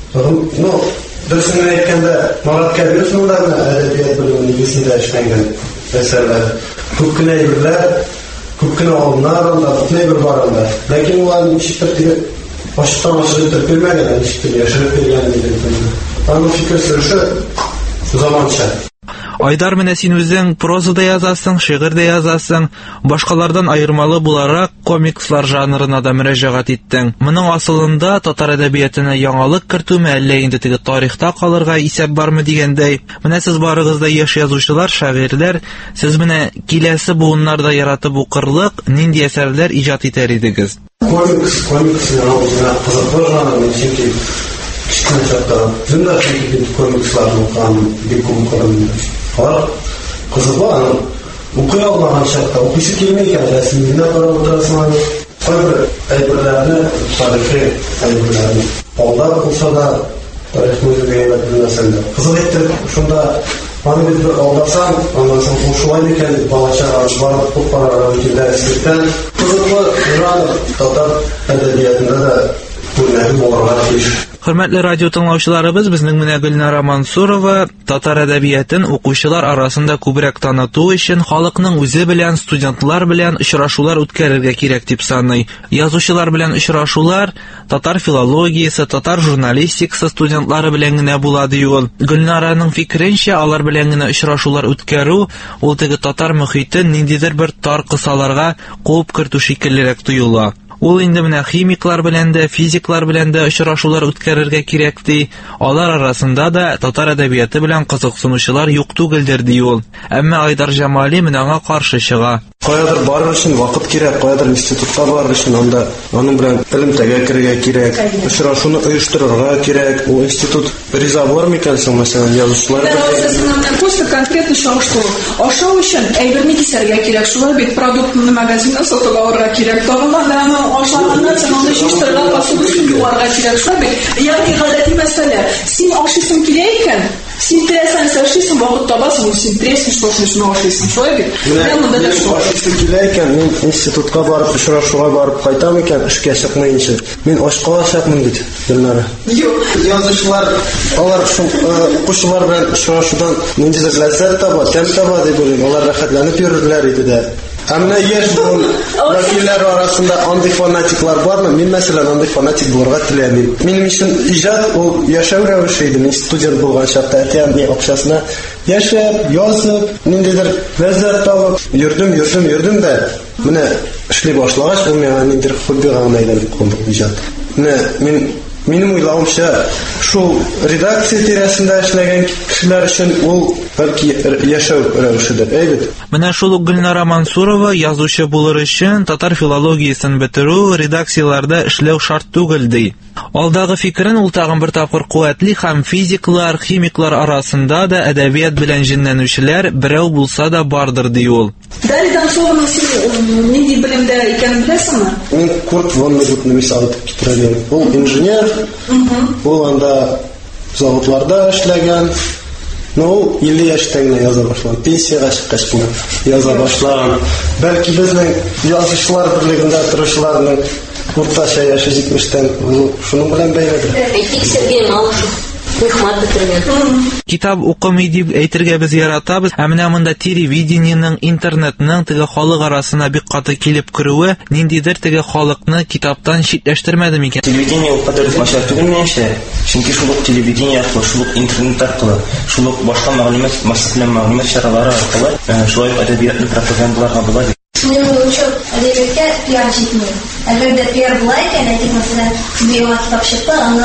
Ну, дөресен әйткәндә, Марат Кабировның да әдәбият белемне юсында эшләнгән әсәрләр. Күп кенә әйберләр, күп кенә алымнар, анда бөтен әйбер бар анда. Ләкин улар ничектер Baştan aşırı tepkilmeden işte yaşarıp gelgen diye. Ama fikir sürüşü zamança. Айдар, менә син үзең прозада язасың, шигырьдә язасың, башкалардан айырмалы буларак комикслар жанрына да мөрәҗәгать иттең. Моның асылында татар әдәбиятына яңалык кертүме, әллә инде теге тарихта калырга исәп бармы дигәндәй. Менә сез барыгыз да яшь язучылар, шагыйрьләр, сез менә киләсе буыннарда яратып укырлык нинди әсәрләр иҗат итәр идегез? Комикс, комикс яңалыгына кызыклы жанр, чөнки кичкән чакта зинда чөнки комиксларны укыган бик күп укыдым. Алар кызыклы, аны укый алмаган чакта укыйсы килмәй икән, рәсемне карап утырасың, кайбер әйберләрне, тарихи әйберләрне алда булса да тарихны үзлегә белмәсәң дә кызык итеп шунда аны бит алдасаң, аннан соң ул шулай икән, балачага барып укырга кирәк. Кызыклы жанр татар әдәбиятында да күренә булырга тиеш. Хөрмәтле радио тыңлаучыларыбыз, безнең менә Гөлнара Мансурова татар әдәбиятын укучылар арасында күбрәк таныту өчен халыкның үзе белән, студентлар белән очрашулар үткәрергә кирәк дип саный. Язучылар белән очрашулар татар филологиясе, татар журналистикасы студентлары белән генә була ди ул. Гөлнараның фикеренчә, алар белән генә очрашулар үткәрү ул теге татар мөхитен ниндидер бер тар кысаларга куып кертү шикеллерәк тоела. Ул инде менә химиклар белән дә, физиклар белән дә очрашулар үткәрергә кирәк ди. Алар арасында да татар әдәбияты белән кызыксынучылар юк түгелдер ди ул. Әмма Айдар Җамали менә аңа каршы чыга. Каядыр барыр өчен вакыт кирәк, каядыр институтка барыр өчен анда аның белән элемтәгә керергә кирәк, очрашуны оештырырга кирәк. Ул институт риза булыр микән соң, мәсәлән, язучылар белән просто конкретно чагыштыру. Ашау өчен әйберне кисәргә кирәк, шулай бит продуктны магазинда сатып алырга кирәк. Тагын ашлаганнан соң аны җыштырырга, посуданы юарга кирәк. Шулай бит. Ягъни гадәти мәсьәлә. Син ашыйсың килә икән, син теләсәң ашыйсың, вакыт табасың, син тресен шушны ашыйсың. Шулай бит. Менә монда да шулай. Килә икән, мин институтка барып, очрашуга барып кайтам икән, эшкә чыкмаенча. Мин аш калачакмын бит, Гөлнара. Юк, язучылар, алар шул укучылар белән очрашудан ниндидер ләззәт таба, тәм таба дип уйлыйм. Алар рәхәтләнеп йөрерләр иде дә. Әмна яшь буын вәкилләр арасында андый фанатиклар бармы? Мин мәсәлән андый фанатик булырга теләмим. Минем өчен иҗат ул яшәү рәвеше иде. Мин студент булган чакта әтиәмнең акчасына яшәп, язып, ниндидер ләззәт табып йөрдем, йөрдем, йөрдем дә менә эшли башлагач, ул миңа ниндидер хоббига гына әйләнеп калды иҗат. Менә мин Минем уйлавымча, шул редакция тирәсендә эшләгән кешеләр өчен ул бәлки яшәү рәвешедер, әйбәт. Менә шул ук Гөлнара Мансурова язучы булыр өчен татар филологиясын бетерү, редакцияларда эшләү шарт түгел ди. Алдагы фикерен ул тагын бер тапкыр куәтли һәм физиклар, химиклар арасында да әдәбият белән җенләнүчеләр берәү булса да бардыр ди ул. Даридан Шовның син нинди белемдә икәнен беләсеңме? Мин Курт вон Легутны мисал итеп китерәм. Ул инженер, ул анда заводларда эшләгән. Ну, илле яшьтә генә яза башлаган. Пенсиягә чыккач кына яза башлаган. Бәлки безнең язучылар берлегендә торучыларның уртача яше җитмештән шуның белән бәйледер. Сергей Малышев Мехмат бетергән. Китап укымый дип әйтергә без яратабыз. Ә менә монда телевидениеның, интернетның теге халык арасына бик каты килеп керүе ниндидер теге халыкны китаптан читләштермәде микән? Телевидение ул кадәр начар түгел минемчә. Чөнки шул ук телевидение аркылы, шул ук интернет аркылы, шул ук башка мәгълүмат, массалы мәгълүмат чаралары аркылы шулай әдәбиятны пропагандаларга була. Минем уйымча, әдәбиятка пиар җитми. Әгәр дә пиар була икән, әйтик мәсәлән, быел китап чыкты, аны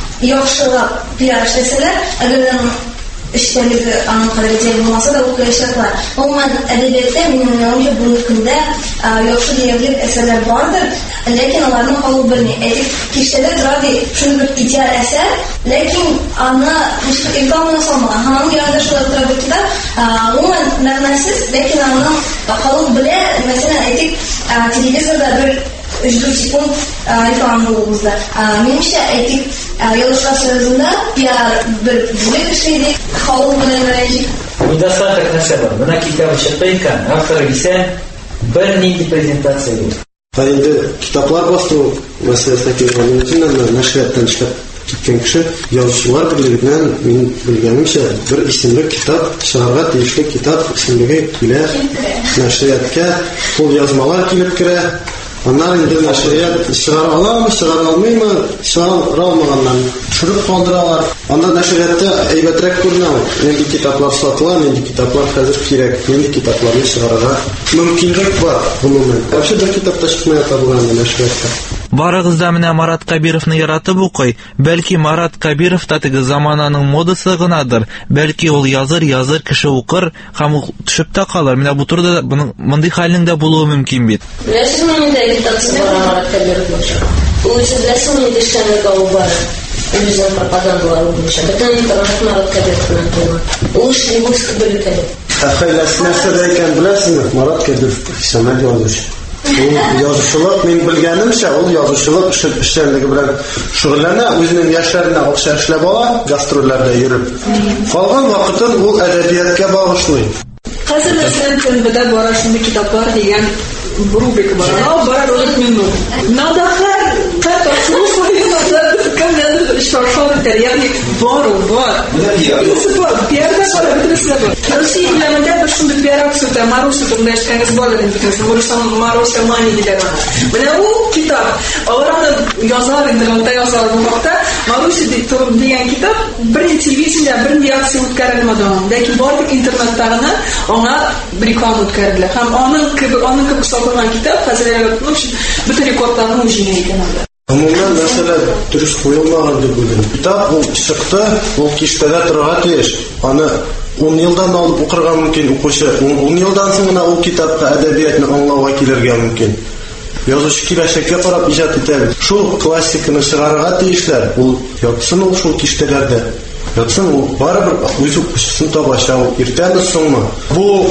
яхшылап пиар эшләсәләр, әгәр эштәлеге аның кадәр булмаса да ул кешеләр. Гомумән әдәбиятта минем уйымча бүгенге көндә яхшы диярлек әсәрләр бардыр, ләкин аларның калу белми. Әйтик, киштәләр тради шундый бер идеаль әсәр, ләкин аны рекламаны салмаган. Һәм ярдәм шулай тора китап, гомумән мәгънәсез, ләкин аның калу белә, мәсәлән, әйтик, телевизорда бер өч секунд реклама булды. Минемчә, әйтик, язучылар союзында пиар бер бүлек эшләде, халык белән рәҗи. Недостаток нәрсә бар. Менә китап чыкты икән, авторы исә бер нинди презентация юк. Инде китаплар бастыру мәсьәләсенә килгәннән соң нәшрияттан эшләп киткән кеше язучылар берлегеннән мин белгәнемчә бер исемле китап чыгарга тиешле китап исемлеге килә. Нәшриятка ул язмалар килеп керә. Аннан инде нәшрият чыгара аламы, чыгара алмыймы, чыгара алмаганнан төшереп калдыралар. Анда нәшриятта әйбәтрәк күренә. Нинди китаплар сатыла, нинди китаплар хәзер кирәк, нинди китапларны чыгарырга мөмкинлек бар. Гомумән, вообще бер китапта чыкмая табылган нәшриятта. Барыгыз да менә Марат Кабировны яратып укый. Бәлки Марат Кабиров та теге замананың модасы гынадыр. Бәлки ул языр, языр, кеше укыр һәм ул төшеп тә калыр. Менә бу турыда моның мондый хәлнең дә булуы мөмкин бит. Ләкин монда агитация бар Марат Кабиров. Ул үзләсен инде эшләнергә ул бар. Үзен пропагандалар буенча. Бөтен интернет Марат Кабировның булган. Ул эшли бушка белеп калды. Хәйләсен нәрсәдә икән беләсеңме? Марат Кабиров профессиональ язучы. Ул язучылык, мин белгәнемчә, ул язучылык эшчәнлеге белән шөгыльләнә, үзенең яшьләренә акча эшләп ала, гастрольләрдә йөреп. Калган вакытын ул әдәбиятка багышлый. Хәзер мәсәлән төнбедә бара шундый китаплар дигән рубрика бар. Ул бара ролик минут. Надо һәр һәр тапшыру кемнәдер шаршау итәргә бар ул бар. Принципы пиарда бар, принципы. Россия беләндә бер шундый пиар акция Маруся турында эшкәнгез бар инде, Маруся Маруся Мани дигән. Менә ул китап, аларны язар интернетта язар бу вакытта Маруся дигән китап бер телевизиядә бер акция үткәрелмәде. Ләкин бардык интернетта гына аңа реклама үткәрделәр. Һәм аның кебек аның кебек сатылган китап хәзер бөтен рекордларны җиңә икән анда. Гомумән мәсьәлә дөрес куелмаган дип уйлыйм. Китап ул чыкты, ул киштәдә торырга тиеш. Аны ун елдан алып укырга мөмкин укучы. ун елдан соң гына ул китапка әдәбиятны аңлауга килергә мөмкин. Язучы киләчәккә карап иҗат итә. Шул классиканы чыгарырга тиешләр. Ул ятсын ул шул киштәләрдә. Ятсын ул барыбер үз укучысын табачак. Иртәме соңмы? Бу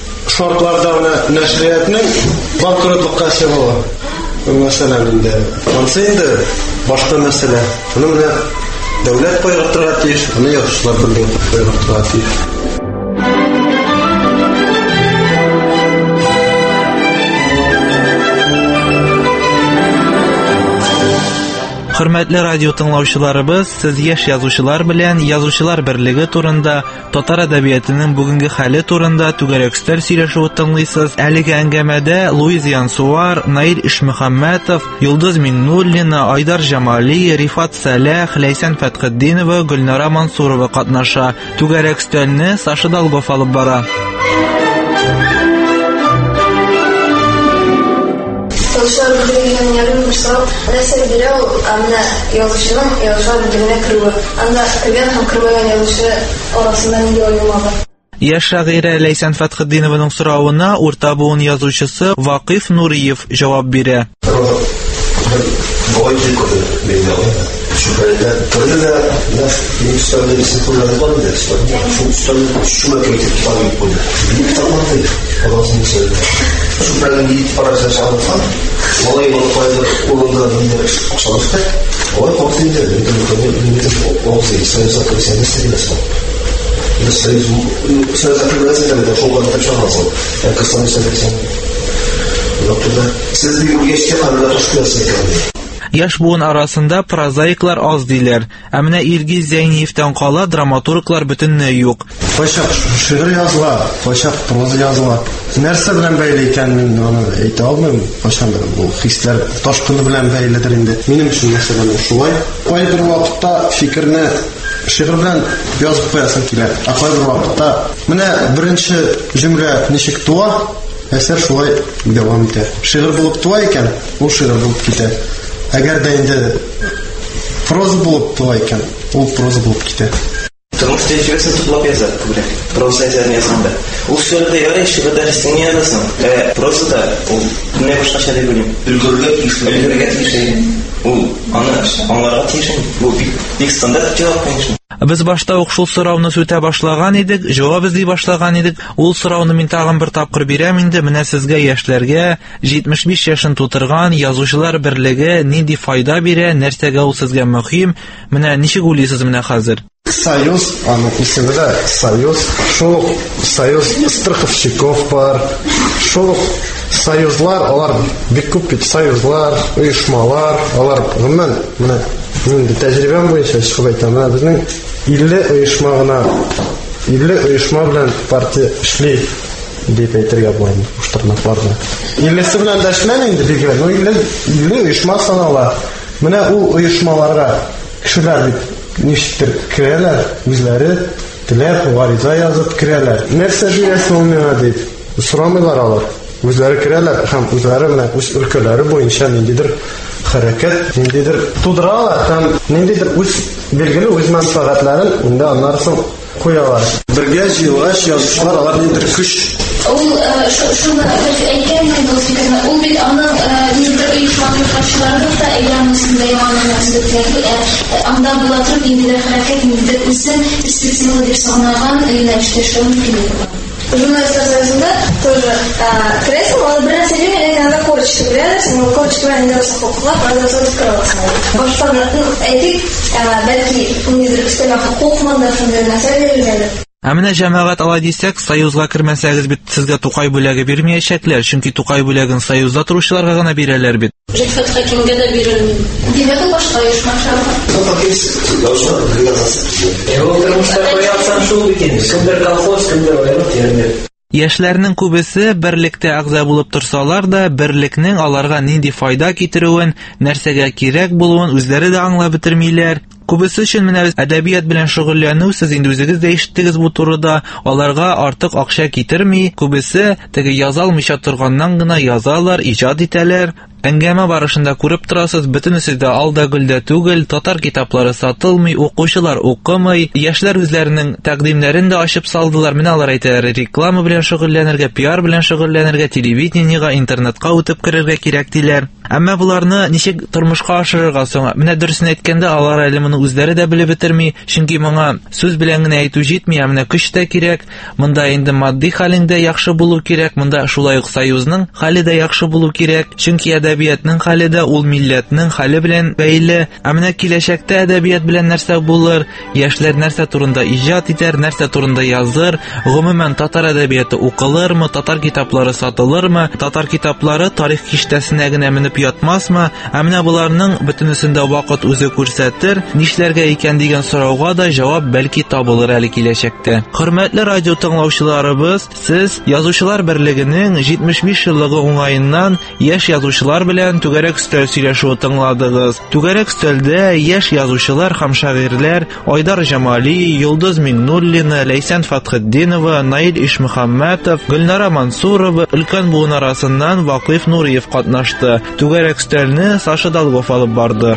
шартларда нәшриятның банкротлыкка сәбәп була. Мәсәлән инде, ансы инде башка мәсьәлә. Аны менә дәүләт куйга торырга тиеш, аны язучылар берлеге куйга торырга тиеш. Хөрмәтле радио тыңлаучыларыбыз, сез яшь язучылар белән язучылар берлеге турында, татар әдәбиятының бүгенге хәле турында түгәрәк өстәл сөйләшүе тыңлыйсыз. Әлеге әңгәмәдә Луиз Янсуар, Наил Ишмөхәммәтов, Йолдыз Миннуллина, Айдар Җамали, Рифат Сәләх, Ләйсән Фәтхетдинова, Гөлнара Мансурова катнаша. Түгәрәк өстәлне Саша Долгов алып бара. Язучылар берлегенең ярым мисал нәрсә бирә ул аны язучының язучылар берлегенә керүе. Анда кергән һәм кергән язучы арасында нинди аерма бар? Яшь шагыйрә Ләйсән Фәтхетдинованың соравына урта буын язучысы Вакыйф Нуриев җавап бирә. Яшь буын арасында прозаиклар аз диләр. Ә менә Илгиз Зәйниевтән кала драматурглар бөтенләй юк. Кайчак шигырь языла, кайчак проза языла. Нәрсә белән бәйле икән, мин аны әйтә алмыйм. Кайчандыр бу хисләр ташкыны белән бәйледер инде. Минем өчен мәсәлән шулай. Кайбер вакытта фикерне шигырь белән язып куясың килә. Ә кайбер вакытта менә беренче җөмлә ничек туа, әсәр шулай дәвам итә. Шигырь булып туа икән, ул шигырь булып китә. Әгәр дә инде проза булып туа икән, ул проза булып китә. Тормыш тәҗрибәсен туплап яза, күбрәк. Проза әсәрен язганда. Ул шигырьдә ярый, шигырьдә рәсемне язасың. Ә прозада ул менә башкача дип уйлыйм. Өлгөргә өлгөргә тиешли. Ул аны аңларга тиешли. Бу бик стандарт җавап, конечно. Без башта ук шул сорауны сүтә башлаган идек, җавап эзли башлаган идек. Ул сорауны мин тагын бер тапкыр бирәм инде. Менә сезгә яшьләргә җитмеш биш яшын тутырган язучылар берлеге нинди файда бирә, нәрсәгә ул сезгә мөһим? Менә ничек уйлыйсыз менә хәзер? Союз, аны исемдә Союз, шул Союз страховщиков бар. Шул союзлар, алар бик күп бит союзлар, оешмалар, алар гомумән менә инде тәҗрибәм буенча шулай әйтәм, безнең илле оешма гына, илле оешма белән партия эшли дип әйтергә була инде уштырмакларда. иллесе белән дә эшләнә инде бигрәк, но илле илле оешма санала. Менә ул оешмаларга кешеләр бит ничектер керәләр, үзләре теләп, гариза язып керәләр. Нәрсә бирәсең ул миңа дип сорамыйлар алар. Үзләре керәләр һәм үзләре менә үз өлкәләре буенча ниндидер хәрәкәт, ниндидер тудыралар һәм ниндидер үз билгеле үз мәнфәгатьләрен инде аннарсын куялар. Бергә җыелгач язучылар алар ниндидер көч. Ул шунда әйткән инде ул фикерне, ул бит аның ниндидер оешманы каршылары да әйләнмәсендә яманлыклар, анда була торып ниндидер хәрәкәт, ниндидер үзен перспективалы дип санаган юнәлештә эшләү мөмкин. Журналистlar sayesinde тоже кресло, но bir нәрсе değil, yani anda korçtu biliyorsun, o korçtu ben de olsa hukuklar, ben de olsa tıkırılsın. Başta etik, belki nedir, üstüne hukuk mandatında meseleleri. Ә менә җәмәгать алай дисәк, союзга кермәсәгез бит сезгә Тукай бүләге бирмәячәкләр, чөнки Тукай бүләген союзда торучыларга гына бирәләр бит. Җәфәт хакимгә дә бирелми. Димәк, башка оешмалар. Язучылар бригадасы. Ә ул тормышта куясың шул икән. Кемдер колхоз, кемдер район термин. Яшьләрнең күбесе берлектә әгъза булып торсалар да, берлекнең аларга нинди файда китерүен, нәрсәгә кирәк булуын үзләре дә аңлап бетермиләр. Күбесе өчен менә әдәбият белән шөгыльләнү, сез инде үзегез дә ишеттегез бу турыда, аларга артык акча китерми, күбесе теге язалмыйча торганнан гына язалар, иҗат итәләр. Әңгәмә барышында күреп торасыз, бөтенесе дә алда гөлдә түгел, татар китаплары сатылмый, укучылар укымый, яшьләр үзләренең тәкъдимнәрен дә ачып салдылар. Менә алар әйтәләр, реклама белән шөгыльләнергә, пиар белән шөгыльләнергә, телевидениегә, интернетка үтеп керергә кирәк диләр. Әмма буларны ничек тормышка ашырырга соң? Менә дөресен әйткәндә, алар әле моны үзләре дә белеп бетерми, чөнки моңа сүз белән генә әйтү җитми, менә көч тә кирәк. Монда инде матди хәлеңдә яхшы булу кирәк, монда шулай ук союзның хәле дә яхшы булу кирәк, чөнки әдәбиятның хәле дә ул милләтнең хәле белән бәйле. Ә менә киләчәктә әдәбият белән нәрсә булыр? Яшьләр нәрсә турында иҗат итәр, нәрсә турында языр? Гомумән татар әдәбияты укылырмы, татар китаплары сатылырмы, татар китаплары тарих киштәсенә генә менеп ятмасмы? Ә менә буларның бөтенесендә вакыт үзе күрсәтер. Нишләргә икән дигән сорауга да җавап бәлки табылыр әле киләчәктә. Хөрмәтле радио тыңлаучыларыбыз, сез Язучылар берлегенең җитмеш биш еллыгы уңаеннан яшь язучылар белән түгәрәк өстәл сөйләшүе тыңладыгыз. Түгәрәк өстәлдә яшь язучылар һәм шагыйрьләр Айдар Җамали, Йолдыз Миңнуллина, Ләйсән Фатхетдинова, Наил Ишмөхәммәтов, Гөлнара Мансурова, өлкән буын арасыннан Вакыйф Нуриев катнашты. Түгәрәк өстәлне Саша Долгов алып барды.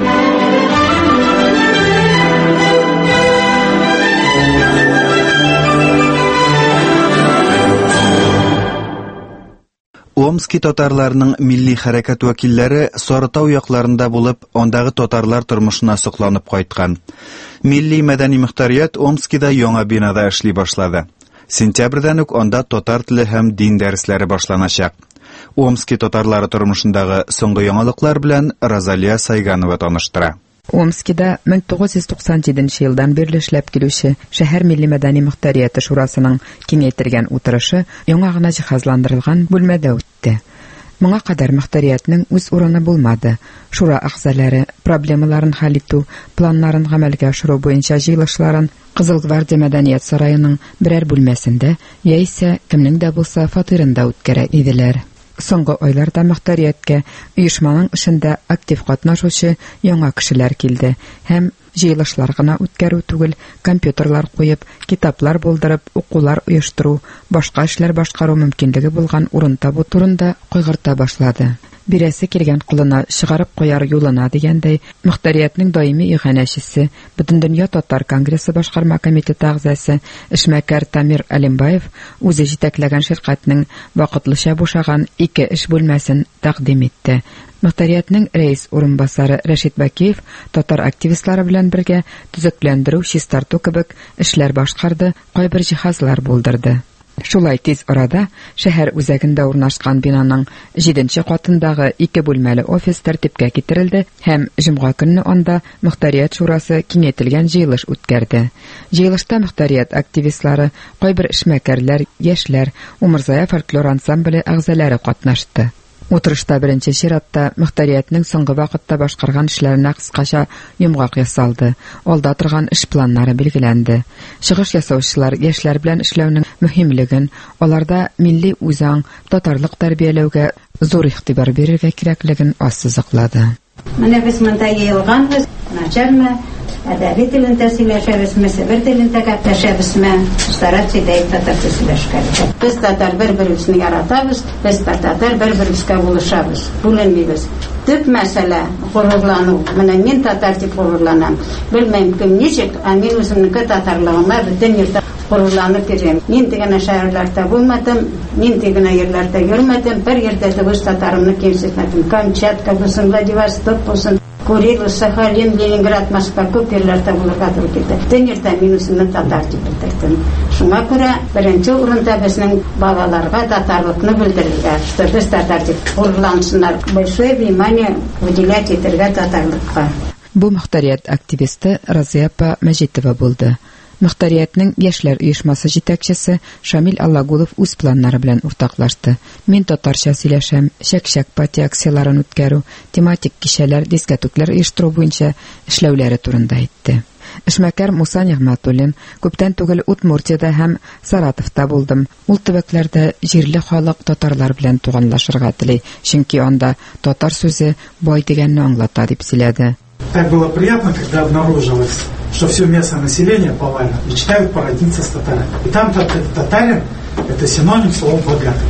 Омски татарларының милли хәрәкәт вәкилләре Сарытау якларында булып, ондагы татарлар тормышына сокланып кайткан. Милли мәдәни мөхтәрият Омскида яңа бинада эшли башлады. Сентябрьдән үк анда татар теле һәм дин дәресләре башланачак. Омски татарлары тормышындагы соңгы яңалыклар белән Розалия Сайганова таныштыра. Омскида мең тугыз йөз туксан җиденче елдан бирле эшләп килүче шәһәр милли мәдәни мөхтәрияте шурасының киңәйтелгән утырышы яңа гына җиһазландырылган бүлмәдә үтте. Моңа кадәр мөхтәриятның үз урыны булмады. Шура әгъзалары проблемаларын хәл итү, планнарын гамәлгә ашыру буенча җыелышларын Кызыл гвардия мәдәният сараеның берәр бүлмәсендә яисә кемнең дә булса фатирында үткәрә иделәр. Соңгы айларда мөхтәрияткә оешманың эшендә актив катнашучы яңа кешеләр килде һәм җыелышлар гына үткәрү түгел, компьютерлар куеп, китаплар булдырып, укулар оештыру, башка эшләр башкару мөмкинлеге булган урын табу турында кайгырта башлады. Бирәсе килгән кулына чыгарып куяр юлына дигәндәй, мөхтәриятның даими иганәчесе, Бөтендөнья татар конгрессы башкарма комитеты әгъзасы эшмәкәр Тамир Алимбаев үзе җитәкләгән ширкәтнең вакытлыча бушаган ике эш бүлмәсен тәкъдим итте. Мөхтәриятның рәис урынбасары Рәшит Бакиев татар активистлары белән бергә төзекләндерү, чистарту кебек эшләр башкарды, кайбер җиһазлар булдырды. Шулай тиз арада шәһәр үзәгендә урнашкан бинаның җиденче катындагы ике бүлмәле офис тәртипкә китерелде һәм җомга көнне анда мөхтәрият шурасы киңәйтелгән җыелыш үткәрде. Җыелышта мөхтәрият активистлары, кайбер эшмәкәрләр, яшьләр, Умырзая фольклор ансамбле әгъзалары катнашты. Утырышта беренче чиратта мөхтәриятның соңгы вакытта башкарган эшләренә кыскача йомгак ясалды. Алда торган эш планнары билгеләнде. Чыгыш ясаучылар яшьләр белән эшләүнең мөһимлеген, аларда милли үзаң, татарлык тәрбияләүгә зур игътибар бирергә кирәклеген ассызыклады. Менә без монда йыелганбыз, начальник әдәби телендә сөйләшәбез, мәсәбер телендә гәпләшәбезме, стараться итеп татар сөйләшкән. Без татар бер-беребезне яратабыз, без татар бер-беребезгә булышабыз, бүленмибез. Төп мәсьәлә горурлану. Менә мин татар дип горурланам. Белмәм кем ничек, ә мин үземнең татарлыгыма бөтен йортта горурланып йөрим. Мин дигән шәһәрләрдә булмадым, мин дигән җирләрдә йөрмәдем, бер йөрдә дә үз татарымны кимсетмәдем. Камчатка булсын, Владивосток булсын, Курил, Сахалин, Ленинград, Москва, күп җирләрдә булырга туры килде. Бөтен йортта мин үземне татар дип белдердем. Шуңа күрә беренче урында безнең балаларга татарлыкны белдерергә, что без татар дип горурлансыннар. Большое внимание уделять итәргә татарлыкка. Бу мөхтәрият активисты Разия апа Мәҗитова булды. Мөхтәриятның яшьләр оешмасы җитәкчесе Шамил Аллагулов үз планнары белән уртаклашты. Мин татарча сөйләшәм, чәк-чәк пати акцияларын үткәрү, тематик кичәләр, дискәтүкләр оештыру буенча эшләүләре турында әйтте. Эшмәкәр Муса Нигъмәтуллин күптән түгел Удмуртиядә һәм Саратовта булдым. Ул төбәкләрдә җирле халык татарлар белән туганлашырга тели, чөнки анда татар сүзе бай дигәнне аңлата дип сөйләде. Так было приятно, когда обнаружилось, что все местное население повально мечтают породниться с татарами. И там татарин – это синоним слова «богатый».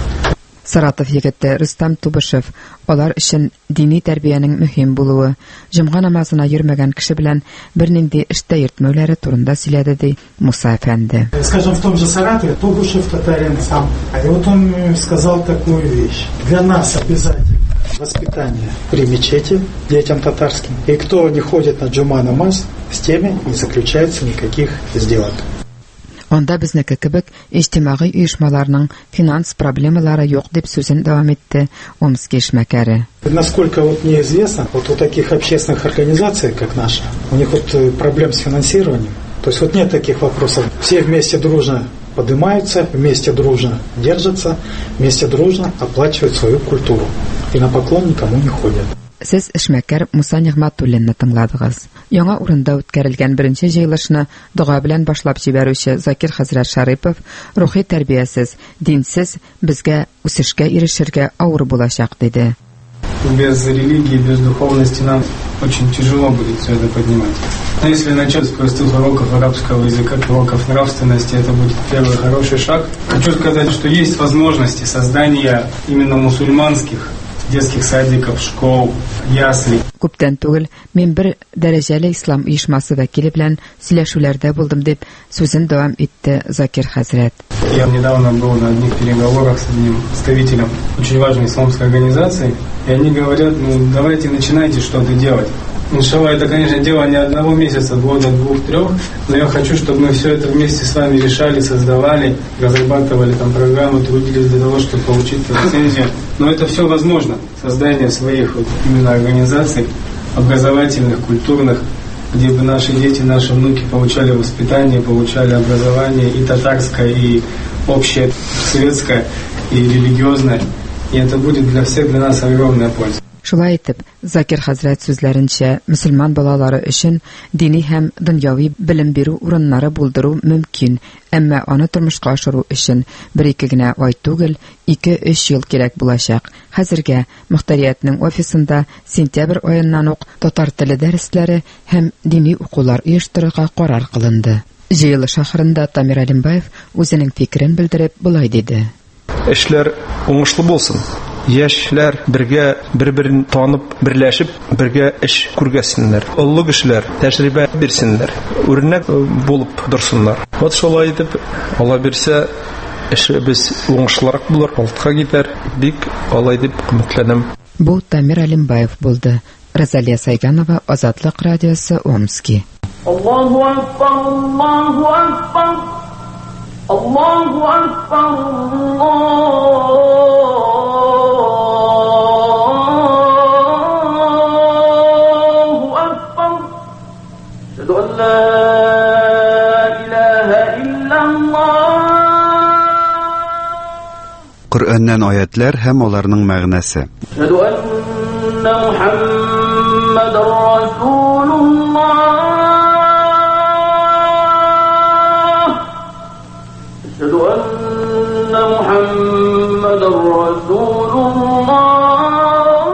Саратов егете Рустам Тубышев алар өчен дини тәрбиянең мөһим булуы, җомга намазына йөрмәгән кеше белән бернинди эштә йөртмәүләре турында сөйләде ди Муса әфәнде. Скажем, в том же Саратове Тубышев татарин сам. И вот он сказал такую вещь. Для нас обязательно воспитание при мечети детям татарским. И кто не ходит на джума намаз, с теми не заключается никаких сделок. Анда безнеке кебек иҗтимагый оешмаларның финанс проблемалары юк дип сүзен дәвам итте Омский эшмәкәре. Насколько вот мне известно, вот у таких общественных организаций, как наша, у них вот проблем с финансированием. То есть вот нет таких вопросов. Все вместе дружно поднимаются, вместе дружно держатся, вместе дружно оплачивают свою культуру. И на поклон никому не ходят. Сез эшмәкәр Муса Нигъмәтуллинны тыңладыгыз. Яңа урында үткәрелгән беренче җыелышны дуга белән башлап җибәрүче Закир хәзрәт Шарипов рухи тәрбиясез, динсез безгә үсешкә ирешергә авыр булачак диде. Без религии, без духовности нам очень тяжело будет все это поднимать. Но если начать с простых уроков арабского языка, уроков нравственности, это будет первый хороший шаг. Хочу сказать, что есть возможности создания именно мусульманских детских садиков, школ, яслей. Күптән түгел мин бер дәрәҗәле ислам оешмасы вәкиле белән сөйләшүләрдә булдым дип сүзен дәвам итте Закир хәзрәт. Я недавно был на одних переговорах с одним представителем очень важной исламской организации, и они говорят, ну давайте начинайте что-то делать. Иншалла, это, конечно, дело не одного месяца, года, двух, трех, но я хочу, чтобы мы все это вместе с вами решали, создавали, разрабатывали там программы, трудились для того, чтобы получить лицензию. Но это все возможно, создание своих вот именно организаций, образовательных, культурных, где бы наши дети, наши внуки получали воспитание, получали образование и татарское, и общее, светское, и религиозное. И это будет для всех, для нас огромная польза. Шулай итеп, Закир хәзрәт сүзләренчә, мөселман балалары өчен дини һәм дөньяви белем бирү урыннары булдыру мөмкин, әмма аны тормышка ашыру өчен бер-ике генә ай түгел, ике-өч ел кирәк булачак. Хәзергә мөхтәриятның офисында сентябрь аеннан ук татар теле дәресләре һәм дини укулар оештырырга карар кылынды. Җыелыш ахырында Тамир Алимбаев үзенең фикерен белдереп булай диде. Эшләр уңышлы булсын. Яшьләр бергә бер-берен танып, берләшеп, бергә эш күргәсеннәр. Оллы кешеләр тәҗрибә бирсеннәр, үрнәк булып дурсыннар. Вот шулай итеп, Алла бирсә, эшебез уңышлырак булыр, алтка китәр. Бик алай дип өметләнәм. Бу Тамир Алимбаев булды. Розалия Сайганова, Азатлык радиосы, Омский. Аллаху акбар, Аллаху акбар. Аллаху акбар, Аллаху акбар. Ашһаду ан ла илаха иллаллах. Коръәннән аятлар һәм аларның мәгънәсе. Ашһаду анна Мухаммадар расулуллах. أشهد أن محمد رسول الله.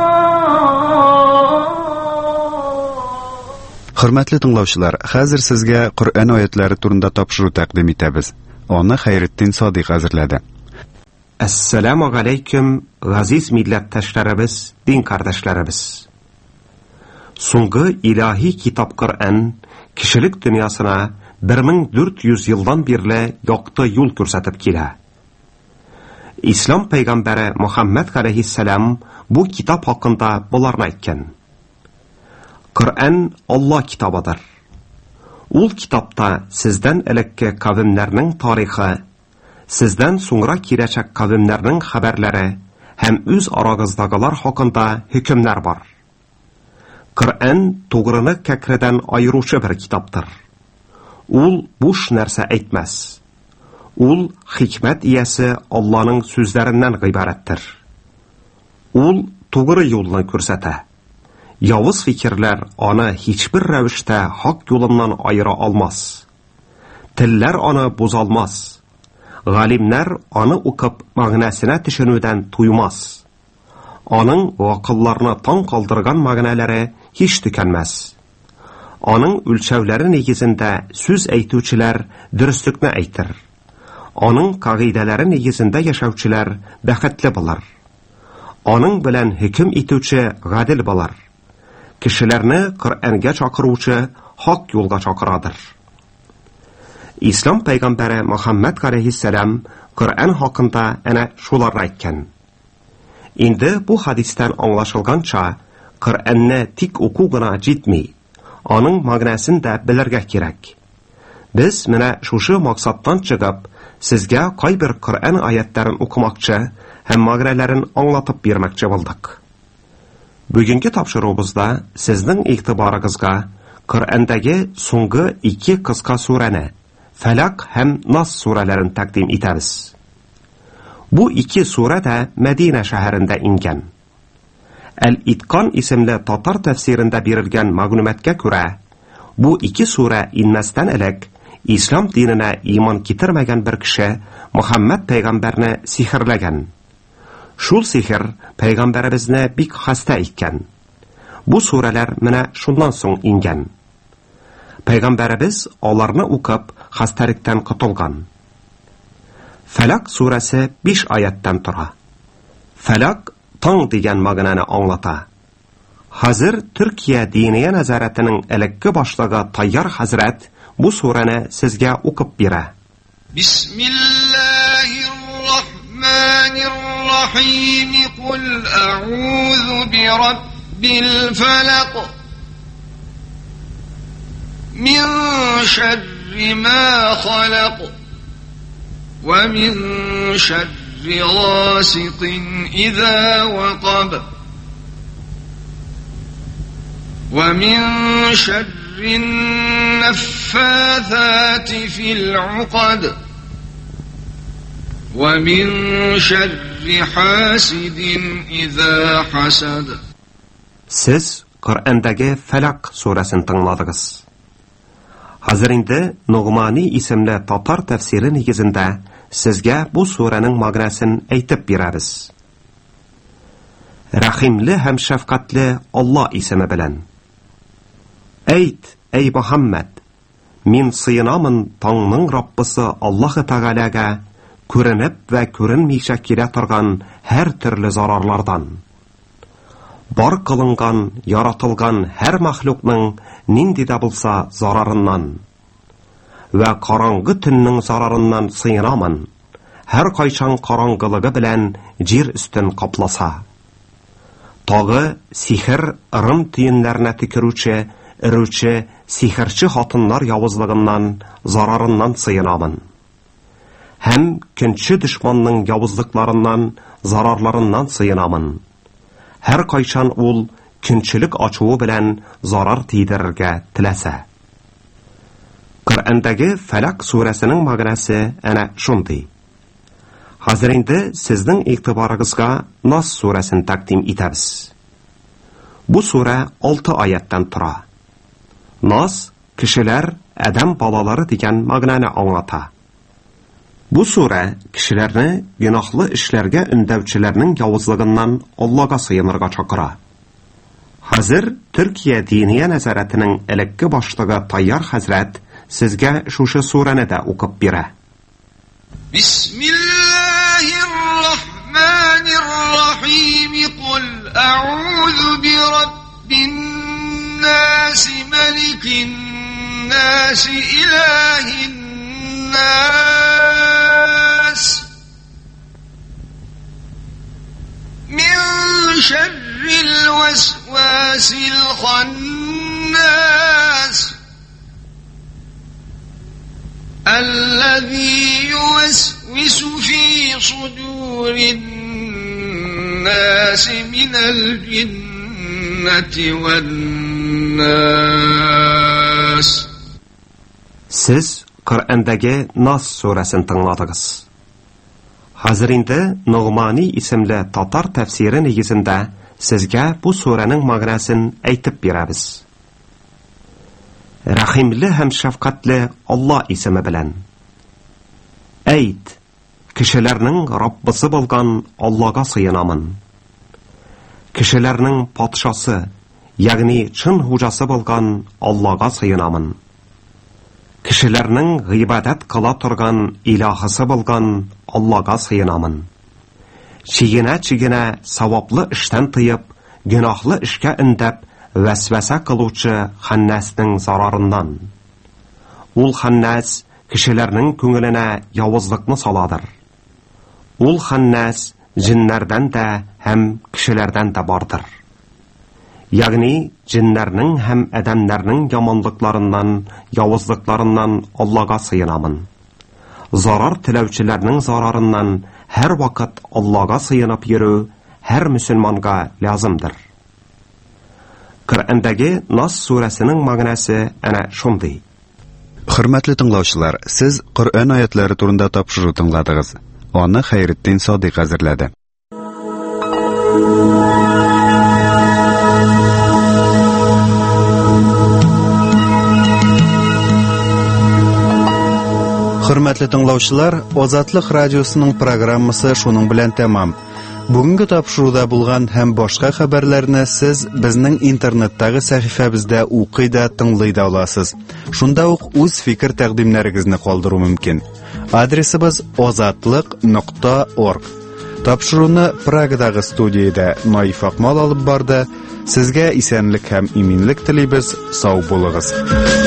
Хөрмәтле тыңлаучылар, хәзер сезгә Коръән аятлары турында тапшыру тәкъдим итәбез. Аны Хәйретдин Садыйк әзерләде. Ассаламу алейкум, газиз милләттәшләребез, дин кардәшләребез. Соңгы илаһи китап Коръән кешелек дөньясына bir ming dört yüz yıldan biрле якты юл күрсәтеп килә. Ислам пәйгамбәре Мөхәммәд алейһиссалам бу китап хакында буларны әйткән. Коръән Алла китабыдыр. Ул китапта сездән элекке кавемнәрнең тарихы, сездән соңра киләчәк кавемнәрнең хәбәрләре һәм үз арагыздагылар хакында хөкемнәр бар. Коръән тугрыны кәкредән айыручы бер китаптыр. Ул буш нәрсә әйтмәс. Ул хикмәт иясе Алланың сүзләреннән гыйбарәттер. Ул тугры юлны күрсәтә. Явыз фикерләр аны һичбер рәвештә хак юлыннан айыра алмас. Телләр аны бозалмас. Галимнәр аны укып мәгънәсенә төшенүдән туймас. Аның вакылларны таң калдырган мәгънәләре һич төкәнмәс. Аның үлчәүләре нигезендә сүз әйтүчеләр дөреслекне әйтер. Аның кагыйдәләре нигезендә яшәүчеләр бәхетле булыр. Аның белән хөкем итүче гадел булыр. Кешеләрне Коръәнгә чакыручы хак юлга чакырадыр. Ислам пәйгамбәре Мөхәммәд алейһиссалам Коръән хакында әнә шуларны әйткән. Инде бу хадистән аңлашылганча, Коръәнне тик уку гына җитми. Аның мәгънәсен дә белергә кирәк. Без менә шушы максаттан чыгып, сезгә кайбер Коръән аятларын укымакчы һәм мәгънәләрен аңлатып бирмәкче булдык. Бүгенге тапшыруыбызда сезнең игътибарыгызга Коръәндәге соңгы ике кыска сурәне, Фәлак һәм Нас сүрәләрен тәкъдим итәбез. Бу ике сүрә дә Мәдинә шәһәрендә ингән. Әл-Иткан исемле татар тәфсирендә бирелгән мәгълүматкә күрә, бу ике сүрә инмәстән элек ислам диненә иман китермәгән бер кеше Мөхәммәд пәйгамбәрне сихерләгән. Шул сихер пәйгамбәребезне бик хаста иткән. Бу сүрәләр менә шуннан соң ингән. Пәйгамбәребез аларны укып хасталыктан котылган. Фәлак сүрәсе биш аяттан тора. Фәлак таң дигән мәгънәне аңлата. Хәзер Төркия диния нәзаратының элекке башлыгы Тайяр хәзрәт бу сүрәне сезгә укып бирә. Бисмиллаһир-рахманир-рахим. Кул а'узу бираббил фалaq. Мин шарри ма халaq. Ва мин шарри гасиқин иза вaqab. Ва мин шарри النفاثات في العقد ومن شر حاسد إذا حسد. Siz Коръәндәге Фәлак сүрәсен тыңладыгыз. Хәзер инде Нугмани исемле татар тәфсире нигезендә сезгә бу сүрәнең мәгънәсен әйтеп бирәбез. Рәхимле һәм шәфкатьле Алла исеме белән. Әйт, эй Мөхәммәд, мин сыйынамын таңның Раббысы Аллаһы Тәгаләгә күренеп вә күренмичә килә торган һәр төрле зарарлардан. Бар кылынган, яратылган һәр мәхлукның нинди дә булса зарарыннан вә караңгы төннең зарарыннан сыйынамын, һәр кайчан караңгылыгы белән җир өстен капласа. Тагы сихер ырым тиеннәренә тикерүче Өрүче, сихерче хатыннар явызлыгыннан, зарарыннан сыйынамын. Һәм көнче дошманның явызлыкларыннан, зарарларыннан сыйынамын. Һәр кайчан ул көнчелек ачуы белән зарар тидерергә теләсә. Коръәндәге Фәлак сүрәсенең мәгънәсе әнә шундый. Хәзер инде сезнең игътибарыгызга Нас сүрәсен тәкъдим итәбез. Бу сүрә алты аяттан тора. Нас кешеләр, адам балалары дигән мәгънәне аңлата. Бу сүрә кешеләрне гөнаһлы эшләргә өндәүчеләрнең явызлыгыннан Аллага сыенырга чакыра. Хәзер Төркия диния нәзаратының элекке башлыгы Тайяр хәзрәт сезгә шушы сүрәне дә укып бирә. Бисмиллаһир-рахманир-рахим. Кул а'узу бираббин الناس ملك الناس إله الناس من شر الوسواس الخناس الذي يوسوس في صدور الناس من الجنة والناس. Siz Коръәндәге Нас сүрәсен тыңладыгыз. Хәзер инде Нугмани исемле татар тәфсире нигезендә сезгә бу сүрәнең мәгънәсен әйтеп бирәбез. Рәхимле һәм шәфкатьле Алла исеме белән. Әйт, кешеләрнең Раббысы булган Аллага сыенамын. Кешеләрнең патшасы, ягъни чын хуҗасы булган Аллага сыенамын. Кешеләрнең гыйбадат кыла торган илаһысы булган Аллага сыенамын. Чигенә-чигенә саваплы эштән тыеп, гөнаһлы эшкә индәп, вәсвәсә кылучы Ханнасның зарарыннан. Ул Ханнас кешеләрнең күңеленә явызлыкны саладыр. Ул Ханнас җиннәрдән дә һәм кешеләрдән дә бардыр. Ягъни джиннәрнең һәм адәмнәрнең яманлыкларыннан, явызлыкларыннан Аллага сыйынамын. Зарар теләүчеләрнең зарарыннан һәр вакыт Аллага сыйынып йөрү һәр мөселманга лазымдыр. Коръәндәге Нас сүрәсенең мәгънәсе әнә шундый. Хөрмәтле тыңлаучылар, сез Коръән аятлары турында тапшыру тыңладыгыз. Аны Хәйретдин Садыйк әзерләде. Хөрмәтле тыңлаучылар, Азатлык радиосының программасы шуның белән тәмам. Бүгенге тапшыруда булган һәм башка хәбәрләрне сез безнең интернеттагы сәхифәбездә укый да, тыңлый да аласыз. Шунда ук үз фикер тәкъдимнәрегезне калдыру мөмкин. Адресыбыз азатлык нокта орг. Тапшыруны Прагадагы студиядә Наиф Акмал алып барды. Сезгә исәнлек һәм иминлек телибез. Сау булыгыз.